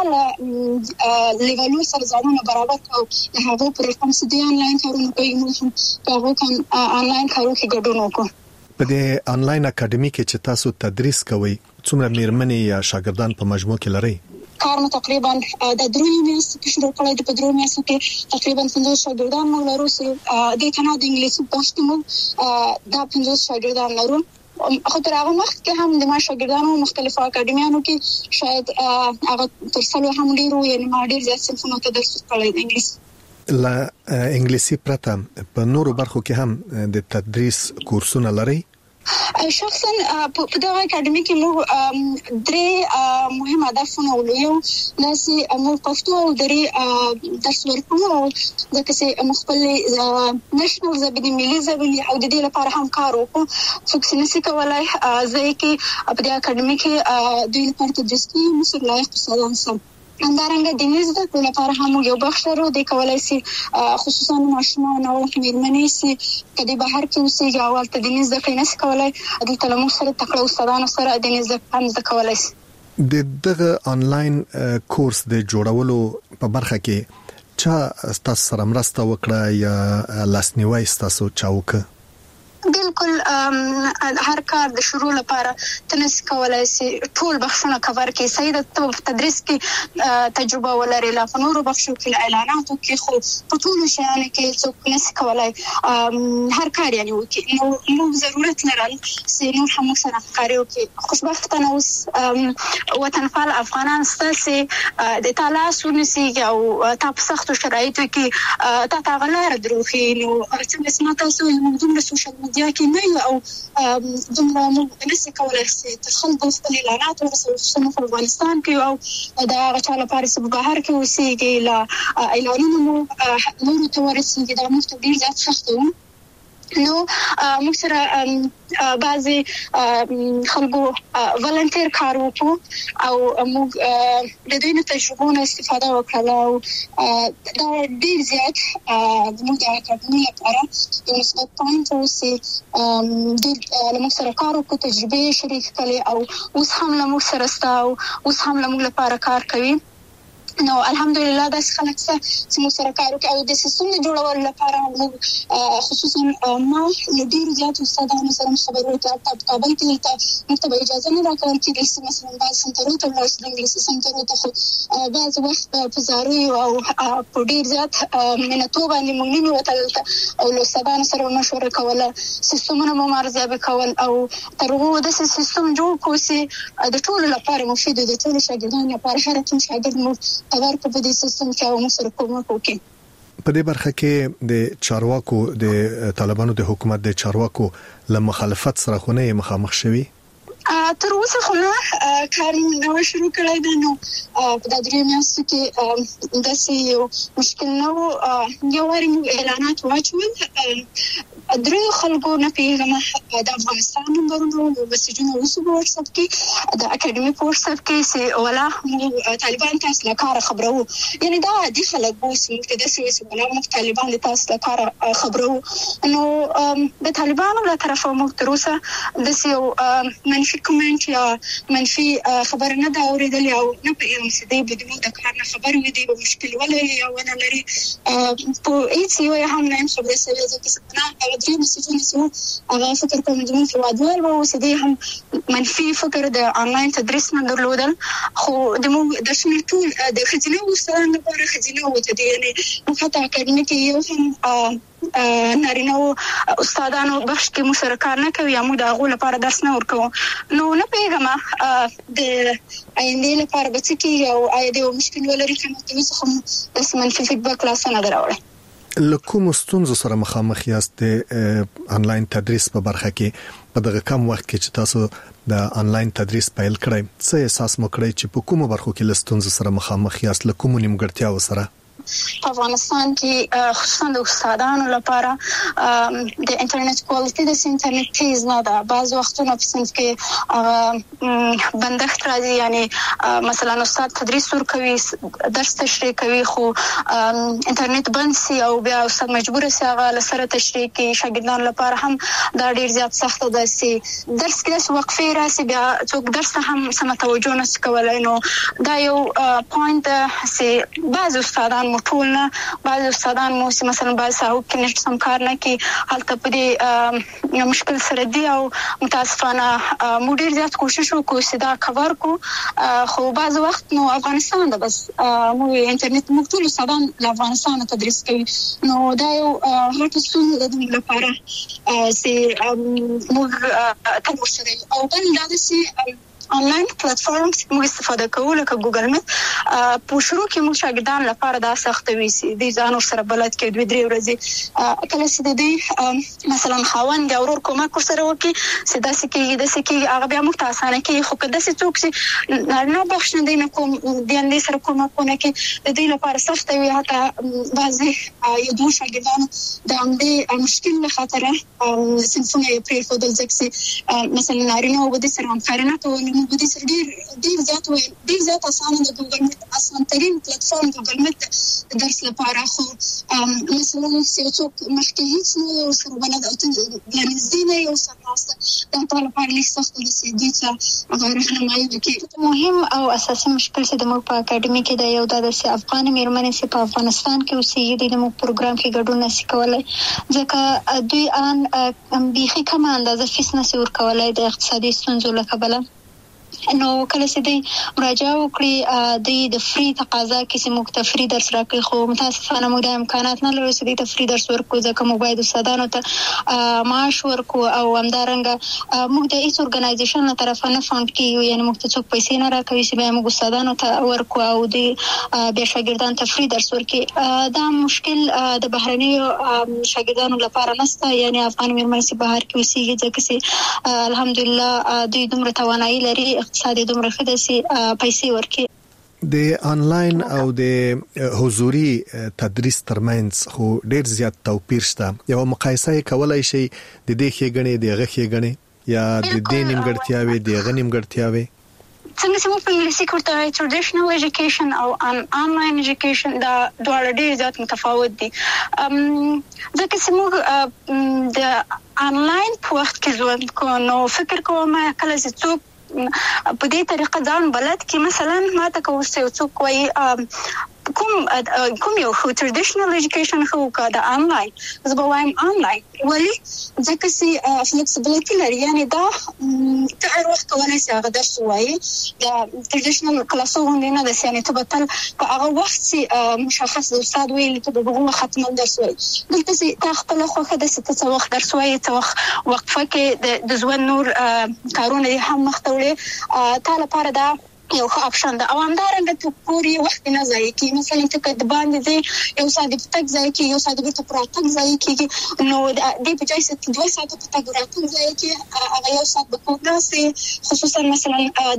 له لیولو سره ځانونه برابر کړو. هغه پر کوم څه دی آنلاین کارونه کوي، موږ هم په هغو آنلاین کارو کې ګډون وکړو. په دې آنلاین اکاډمي کې چې تاسو تدریس کوئ څومره میرمنې یا شاګردان په مجموع کې لرئ؟ کار مو تقریبا د 3 میاشتې کې شروع کړی د 3 میاشتو کې تقریبا 50 شاګردان موږ لرو چې د کاناډا د انګلیسي بحث موږ دا 50 شاګردان لرو. خو تر هغه وخت کې هم د ما شاګردانو مختلفو اکاډمیانو کې شاید هغه تر څلو هم ډیرو یعنی ما ډیر زیات صنفونو ته درس ورکړی د انګلیسي. لا انګلیسي پرته په نورو برخو کې هم د تدریس کورسونه لري؟ شخصا په دغه اکاډمي کې موږ 3 مهم هدفونه ولرو. ناسي موږ پښتو او دري درس ورکوو ځکه چې مخبل نېشنل زبېدي ملي زبېدي او د دې لپاره هم کار وکړو. څوک نشي کولای ځکه په دې اکاډمي کې دوی لپاره تدریس کوي مسر لایق استادان سم همدارنګه د نيز د لپاره هم یو بخش لرو د کولای شي خصوصا ماشومان او میرمنې سي کدي بهر کې اوسې او ته د نيز د کینس کولای د تلمو سره تکړه استادانو سره د نيز د هم د کولای شي. د دغه انلاین کورس د جوړولو په برخه کې چا تاسو سره مرسته وکړه یا لاسنیوي تاسو چاوکه؟ بالکل هر کار د شروع لپاره تنس کولای شي ټول بخښونه کور کې سید ته تدریس کې تجربه ولري لا فنور بخښو کې اعلاناتو کې خو په ټول شیانو کې څوک نس کولای هر کار یعنی وکي نو ضرورت لري چې نور هم سره کار وکي. خوشبختانه اوس وطنفال افغانان ستاسو د تلاسونه سي او تاسو سختو شرایطو کې تا غلار دروخي نو چې اسمه تاسو موږ د سوشل میډیا کې نه او دومره موږ نشي کولای چې تخلق خپل اعلانات ورسوي په افغانستان کې او دا غچا لپاره چې بهر کې اوسېږي لا اعلانونه مو نور ته ورسېږي دا مفت ډیر زیات سخت وو. نو موږ سره بعضي خلکو ولنټیر کار وکړو او موږ د دوی نه تجربو استفاده وکړو او دا ډیر زیات موږ د اکاډمي لپاره یو مثبت پوینټ اوسې د موږ سره کار وکړو تجربه شریک کړي او اوس هم موږ سره ستاو اوس هم موږ لپاره کار کوي. نو الحمدلله دا خلک چې موږ سره کار کوي او د سیستم جوړولو لپاره موږ خصوصا ما ډیر زیات استادانو سره خبرې وکړې په کابل کې ته مکتب اجازه نه راکول چې مثلا بعض سنټرو ته ورسېږي انګلیسي سنټرو ته خو بعض وخت په زاري او په ډیر زیات منټو باندې موږ نه وته او له استادانو سره مشوره کوله سیستمونه مو مرزه کول او ترغو د سیستم جوړ کوسي د ټول لپاره مفید دي ټول شاګردانو لپاره هر کوم شاګرد مو اگر په دې سیستم کې او مسر کومه کوي. په دې برخه کې د چارواکو د طالبانو د حکومت د چارواکو له مخالفت سره خو نه مخامخ شوي؟ تر اوسه خو نه کار نو شروع کړی دی نو په د 3 میاشتو کې داسې یو مشکل نو یو وری اعلانات واچول درې خلکو نه پیغام د افغانستان نمبرونو مسجونو وسو په واتس اپ کې د اکیډمي په واتس اپ کې سي ولا طالبان تاسو له کار خبرو یعنی دا د خلک بوس مقتدسي ولا طالبان تاسو له کار خبرو نو د طالبانو له طرفه موږ تر اوسه د یو منفي کومنټ یا منفي خبر نه دا اوریدل او نه په ام سي دي بدوی د کار نه خبر وي دی مشکل ولې یا ونه لري په هیڅ یو هم نه خبره سوي ځکه نه د مسجونو سو هغه فکر کوم چې فوادوال وو سدي هم منفي فکر د انلاین تدریس نه درلودل خو د موږ د شنو ټول د خزینه وسره لپاره خزینه وته دي یعنی مخاطه اکاډمي کې یو هم نارینه استادانو بخش کې مشارکت نه کوي موږ د غو لپاره درس نه ورکو نو نه پیغامه د آینده لپاره به څه کې او آینده مشکل ولري کوم څه هم د منفي فیډبیک لاس نه دراوړي. لکه مستونزو سره مخامخ یاست انلاین تدریس په برخه کې په دغه کم وخت کې چې تاسو د انلاین تدریس پیل کړئ څه احساس مو کړی چې په کومه برخو کې لستونزو سره مخامخ یاست لکه کوم نیمګړتیاو سره؟ په افغانستان کې خصوصا د استادانو لپاره د انټرنیټ کوالټي د انټرنیټ تیز نه ده بعض وختونه په صنف کې بندښت راځي یعنی مثلا استاد تدریس ورکوي درس تشریح کوي خو انټرنیټ بند سي او بیا استاد مجبور سي هغه لسره تشریح کوي شاګردانو لپاره هم دا ډیر زیات سخت ده سي درس کې وقفه راسي بیا څوک درس هم سم توجه نه کولای نو دا یو پوینټ سي بعض استادان ټول نه بعض استادان مو مثلا بعض صاحب کې نشته سم کار نه کوي حالت په دې مشکل سره دی او متاسفانه مو ډیر زیات کوشش وکړو چې دا کور کو خو بعض وخت نو افغانستان دا بس مو انټرنیټ مو ټول استادان له افغانستان تدریس کوي نو دا یو هټ ستون د دوی لپاره چې مو تاسو سره او بل دا چې آنلاین پلیټفارمز موږ استفاده کوو لکه ګوګل میت په شروع کې موږ شاګردان لپاره دا سخت وي چې د ځانو سره بلد کې 2-3 ورځې کله چې د دې مثلا خاوند او ورور کومک سره وکي چې دا سکه هغه بیا موږ ته اسانه کې خو کله چې څوک چې نه بخښنه دینه کوم د اندې سره کومکونه کې د دې لپاره سخت وي حتی بعضي یو دوه شاګردان د همدې مشکل له خاطره سنفونه یې پرې خودل ځکه مثلا نارینه او د سره همکارانه کوي په دې سره ډیر زیات اسانه د ګوګل میت اسانه ترين پلیټفارم ګوګل میت درس لپاره خو مثلا څوک مخکې هیڅ نو سره بلد او یعنی زینه یو سراسته د ټول لپاره لیک سخت دي چې دې څه هغه راهنمایي وکړي مهم او اساسي مشکل چې د موږ په اکیډمي کې د یو د افغان میرمنې چې په افغانستان کې اوسېږي د موږ پروګرام کې ګډون نشي کولای ځکه دوی ان بيخي کم اندازه فیس نشي ورکولای د اقتصادي ستونزو له کبله نو کله چې دی مراجعه وکړي د فری تقاضا کې چې موږ ته فری درس راکړي خو متاسفانه موږ د امکانات نه لرو چې د فری درس ورکو ځکه موږ باید استادانو ته معاش ورکو او همدارنګه موږ د هیڅ اورګنایزیشن له طرفه نه فاند کیږو یعنی موږ ته څوک پیسې نه راکوي چې به موږ استادانو ته ورکو او د بیا شاګردانو ته فری درس ورکړي دا مشکل د بهرنیو شاګردانو لپاره نشته یعنی افغان میرمنې چې بهر کې اوسېږي ځکه چې الحمدلله دوی دومره توانایي لري اقتصادي دومره خدای سي پیسې ورکړي د آنلاین او د حضوري تدریس ترمنځ خو ډیر زیات توپیر شته یو مقایسه کولای شي د دې ښېګڼې د غږ ښېګڼې یا د دې نیمګړتیاوي د غږ نیمګړتیاوي څنګه چې موږ په انګلیسي کې ورته ټریډیشنل ایجوکیشن او آنلاین ایجوکیشن دا دواړه ډیر زیات متفاوت دي ځکه چې موږ د آنلاین په وخت کې ژوند کوو نو فکر کوم کله چې څوک په دې طریقه ځان بلد کې مثلا ما ته کوڅه څوک وایي کوم یو ټریډیشنل ایجوکیشن خو کا د آنلاین زه به وایم آنلاین ولی ځکه چې فلیکسیبিলিټی لري یعنی دا ته هر وخت کولای شې هغه درس وایي د ټریډیشنل کلاسونو نه د یعنی ته به تل په هغه وخت چې مشخص استاد ویل ته به هغه ختم درس وایي دلته چې تا خپل خوخه د څه وخت درس وایي څه وخت وقفه کې د ځوان نور کارونه هم مختوړي تا لپاره دا یو ښه اپشن ده او همدارنګه ته پوری وخت نه ځای کی مثلا ته کډ باندې دی یو ساده پټک ځای کی یو ساده ورته پروتک ځای کی نو د په ځای ست 2 ساعته پټک راټک ځای کی هغه یو ساعت به کومه خصوصا مثلا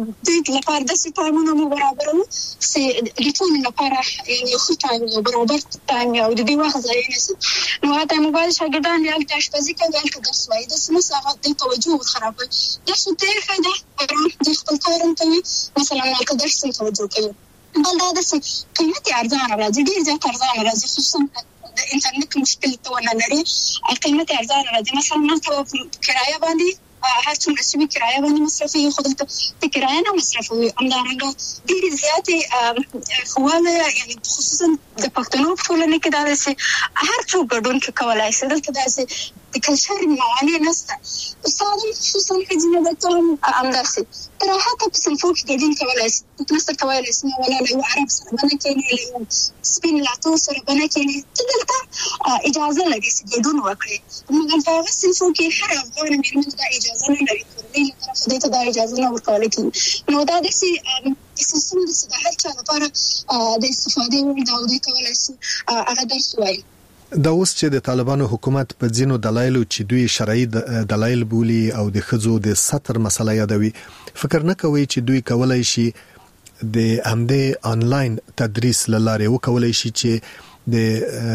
د لپاره د سیټامونو مو برابرو چې د ټول لپاره یو ښه ټایم برابر ټایم او د دې وخت ځای نه نو هغه موبایل شاګردان یې د اشپزي کوي د درس وایي د سمسه د توجه خرابوي د څه ته ده د خپل کارم کوي مثلا که درس توجه کوي بل دا د قیمتي ارزانه راځي ډیر ځکه ارزانه راځي خصوصا د انټرنیټ مشکل ته ونه لري قیمتي ارزانه راځي مثلا نن کرایه باندې هر څومره چې کرایه باندې مصرفي خو د کرایه نه مصرفوي همدارنګه ډیر زیاتې خواله یعنی خصوصا د پښتنو په ټولنه کې دا چې هر څوک ګډون کوي چې دلته دا د کلچر معانی نشته استاد خصوصا خځینه د ټول امدارسي تر هغه په صنفو کې ګډون کولای شي په نستر کولای شي ولا له عرب سره باندې کې له سپین لاتو سره باندې کې دلته اجازه لري چې ګډون وکړي موږ په هغه صنفو کې هر افغان میرمن ته اجازه نه لري دې طرف دې ته دا اجازه نه ورکول کېږي نو دا د سیستم د هر چا لپاره د استفادې وړ دا د کولای شي هغه درس وایي دا اوس چې د طالبانو حکومت په ځینو دلایلو چې دوی شرعي دلایل بولي او د خځو د سطر مسله یادوي فکر نه کوي چې دوی کولای شي د همدې آنلاین تدریس لاره وکولای شي چې د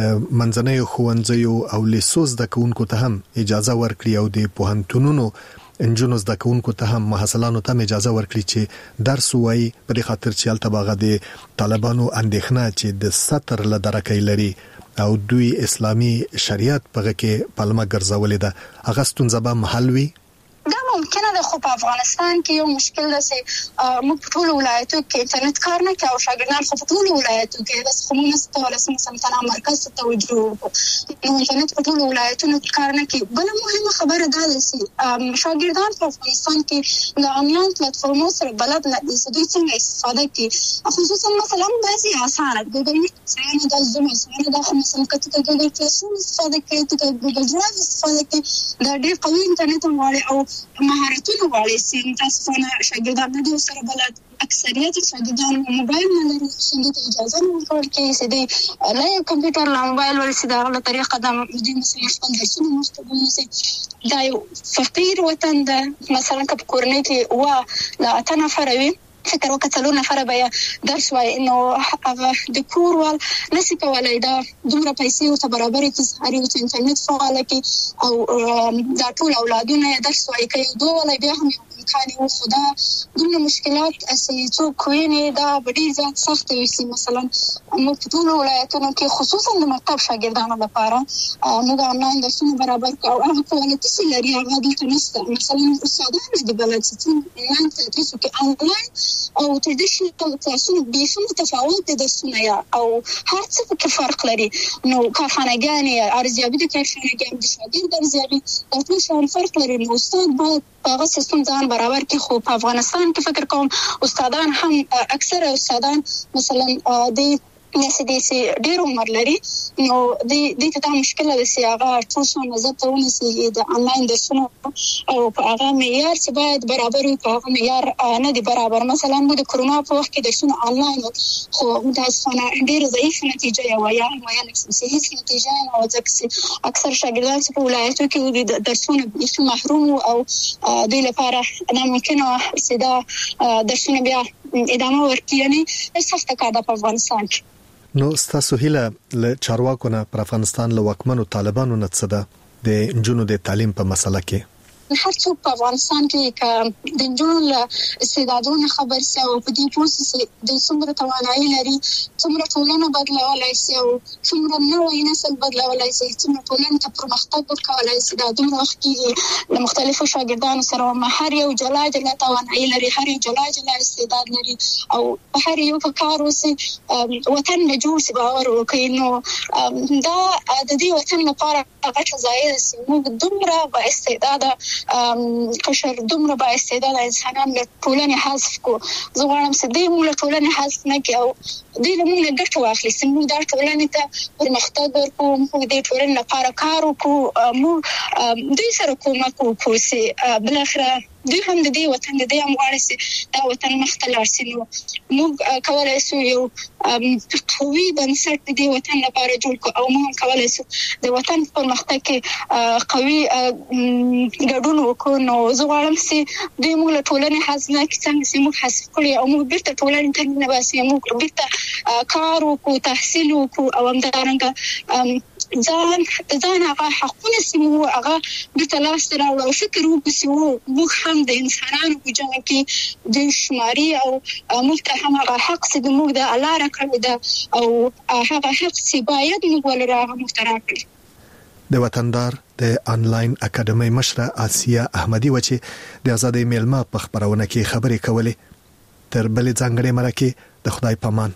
منځنۍ ښوونځیو او لیسوس د کوونکو ته هم اجازه ورکړي او د پوهنتونونو انجونز د کوونکو ته هم محصلانو ته اجازه ورکړي چې درس وایي په خاطر چې التباغه د طالبانو اندېښنه چې د سطر له درکې لري او دوی اسلامي شریعت په کې پلمه ګرځولې ده هغه ستونزه به محل وي دا ممکنه ده، خو په افغانستان کې یو مشکل ده چې موږ په ټولو ولایتو کې انټرنیټ کار نه کوي او شاګردان خو په ټولو ولایتو کې د خمونه ستوله مثلا مرکز ته توجه نو انټرنیټ په ټولو ولایتونو کې کار نه کوي. بل مهمه خبره ده چې شاګردان په افغانستان کې د انلاین پلیټفارمونو سره بلد نه دي چې دوی څنګه استفاده کوي، خصوصا مثلا بعضي اسانه ګوګل میټ څنګه د زوم څنګه د مثلا کته د ګوګل کلاس استفاده کوي، د ګوګل ډرایو استفاده کوي، دا ډېر قوي انټرنیټ غواړي او مهارتونه غواړي چې تاسو نه شاګردان د سره بلد. اکثریت شاګردان موبایل نه لري، څنګه اجازه نه ورکول کیږي چې د لا کمپیوټر لا موبایل ورسې د غلط طریقه د مثلا خپل درسونه مستقیم دا یو فقیر وطن ده. مثلا که په کورنۍ کې وا لا اتنه فروي فکر وکړو نفر به درس وای نو هغه د کور ول نسی کولای دا دومره پیسې او برابرې چې هر یو انټرنیټ فعال کی او دا ټول اولادونه درس وای کوي دوه ولای بیا هم امکان او خدا دومره مشکلات چې څوک ویني دا ډیر زیات سخت وي. مثلا موږ په ټول ولایتونو کې خصوصا د مکتب شاګردانو لپاره موږ آنلاین درسونه برابر کوو او کوالټي سي لري هغه د نسته. مثلا استادانو د بلد چې آنلاین تدریس کوي آنلاین او ټریډیشنل کلاسونه به متفاوت دي درسونه یا او هر څه کې فرق لري. نو کارخانه‌ګانې ارزیابي د کارخانه‌ګانې د شاګرد ارزیابي د ټول شان فرق لري. نو استاد باید هغه سیستم ځان برابر کړي. خو په افغانستان کې فکر کوم استادان هم اکثره استادان مثلا د نسديسي ډیر عمر لري نو د ته مشکل ده چې هغه ټول څه نظر ته ونیسي د انلاین درسونو او په هغه معیار چې باید برابر وي په هغه معیار نه دی برابر. مثلا موږ د کرونا په وخت کې درسونه انلاین خو متاسفانه ډیر ضعیف نتیجه یا صحیح نتیجه او ځکه اکثر شاګردان چې په ولایتو کې د درسونو به محروم او د لپاره ناممکنه چې دا درسونه بیا ادامه ورکړي نه سخت کار ده په افغانستان کې. نو ستاسو هیله له چارواکو نه پر افغانستان له واکمنو طالبانو نه څه ده د انجونو د تعلیم په مسله کې؟ هر څوک په افغانستان کې د انجونو استعدادونو خبر سي او په دې پروسس د څومره توانایي لري څومره ټولنه بدلولای سي او څومره نوې نسل بدلولای سي څومره ټولنه ته پرمختګ وکولای سي دا دومره وخت کې د مختلفو شاګردانو سره هر یو جلا توانایي لري هر یو جلا استعداد لري او هر یو په کار وسي وطن له جوړ سي باور وکړي. نو دا د دې وطن لپاره غټه ځای سي موږ دومره با استعداد قشر دومره با استعداد انسانان له ټولنې حذف کو زه غواړم چې دې موږ له ټولنې حذف نه کړو دې موږ ګټه واخلي چې موږ د ټولنې ته پرمختګ ورکړو موږ د ټولنې لپاره کار وکړو موږ دې سره کومک وکړو چې بل اخره دوی هم د دې وطن د دې امغاړي چې دا وطن مختلف سي. نو موږ کولای شو یو قوي بنسټ د دې وطن لپاره جوړ کړو او موږ کولای شو د وطن پرمختګ کې قوي ګډون وکړو. نو زه غواړم چې دوی موږ له ټولنې حذف نه کړي څنګه چې موږ حذف کړی او موږ بیرته ټولنې ته نه باسي موږ بیرته کار وکړو تحصیل وکړو او همدارنګه ځان هغه حقونه سمو هغه د تلاش راوړو او فکر وکړو موږ هم د انسانانو په جمع کې د شماري او موږ ته هم هغه حق چې موږ د الله را کړی دا او هغه حق چې باید موږ ولرو هغه محترم کړي. د وطندار د انلاین اکیډمي مشره آسیا احمدی وچی د آزادۍ میلمه په خبرونه کې خبرې کولې تر بلې ځانګړې مرکه د خدای پامان.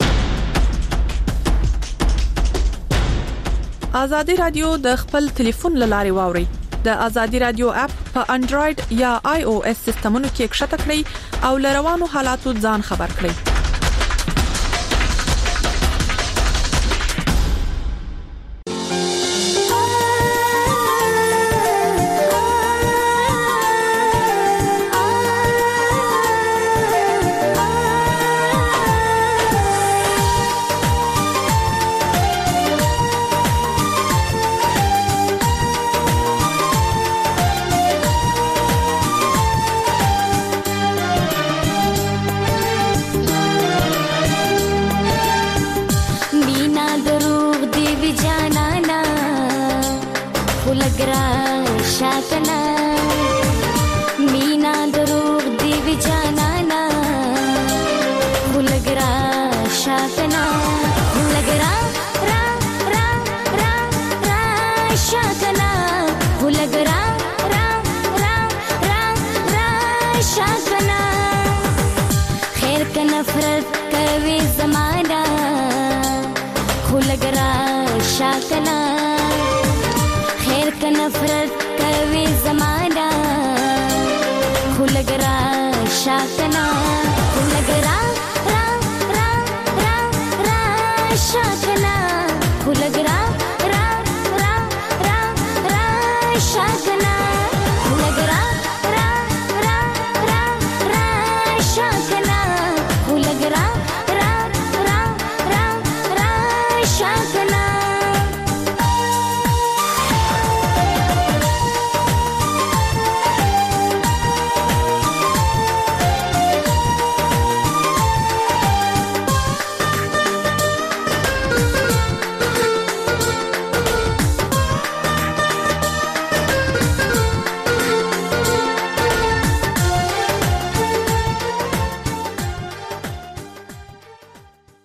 آزادی رادیو د خپل ټلیفون لارې واوري د آزادی رادیو اپ په انډراید یا آی او اس سیستمونو کې ښکته کړئ او لروانو حالاتو ځان خبر کړئ. شاکنا خیر کا نفرت کوي زمانہ خلګرا شاکنا خلګرا را را را را شا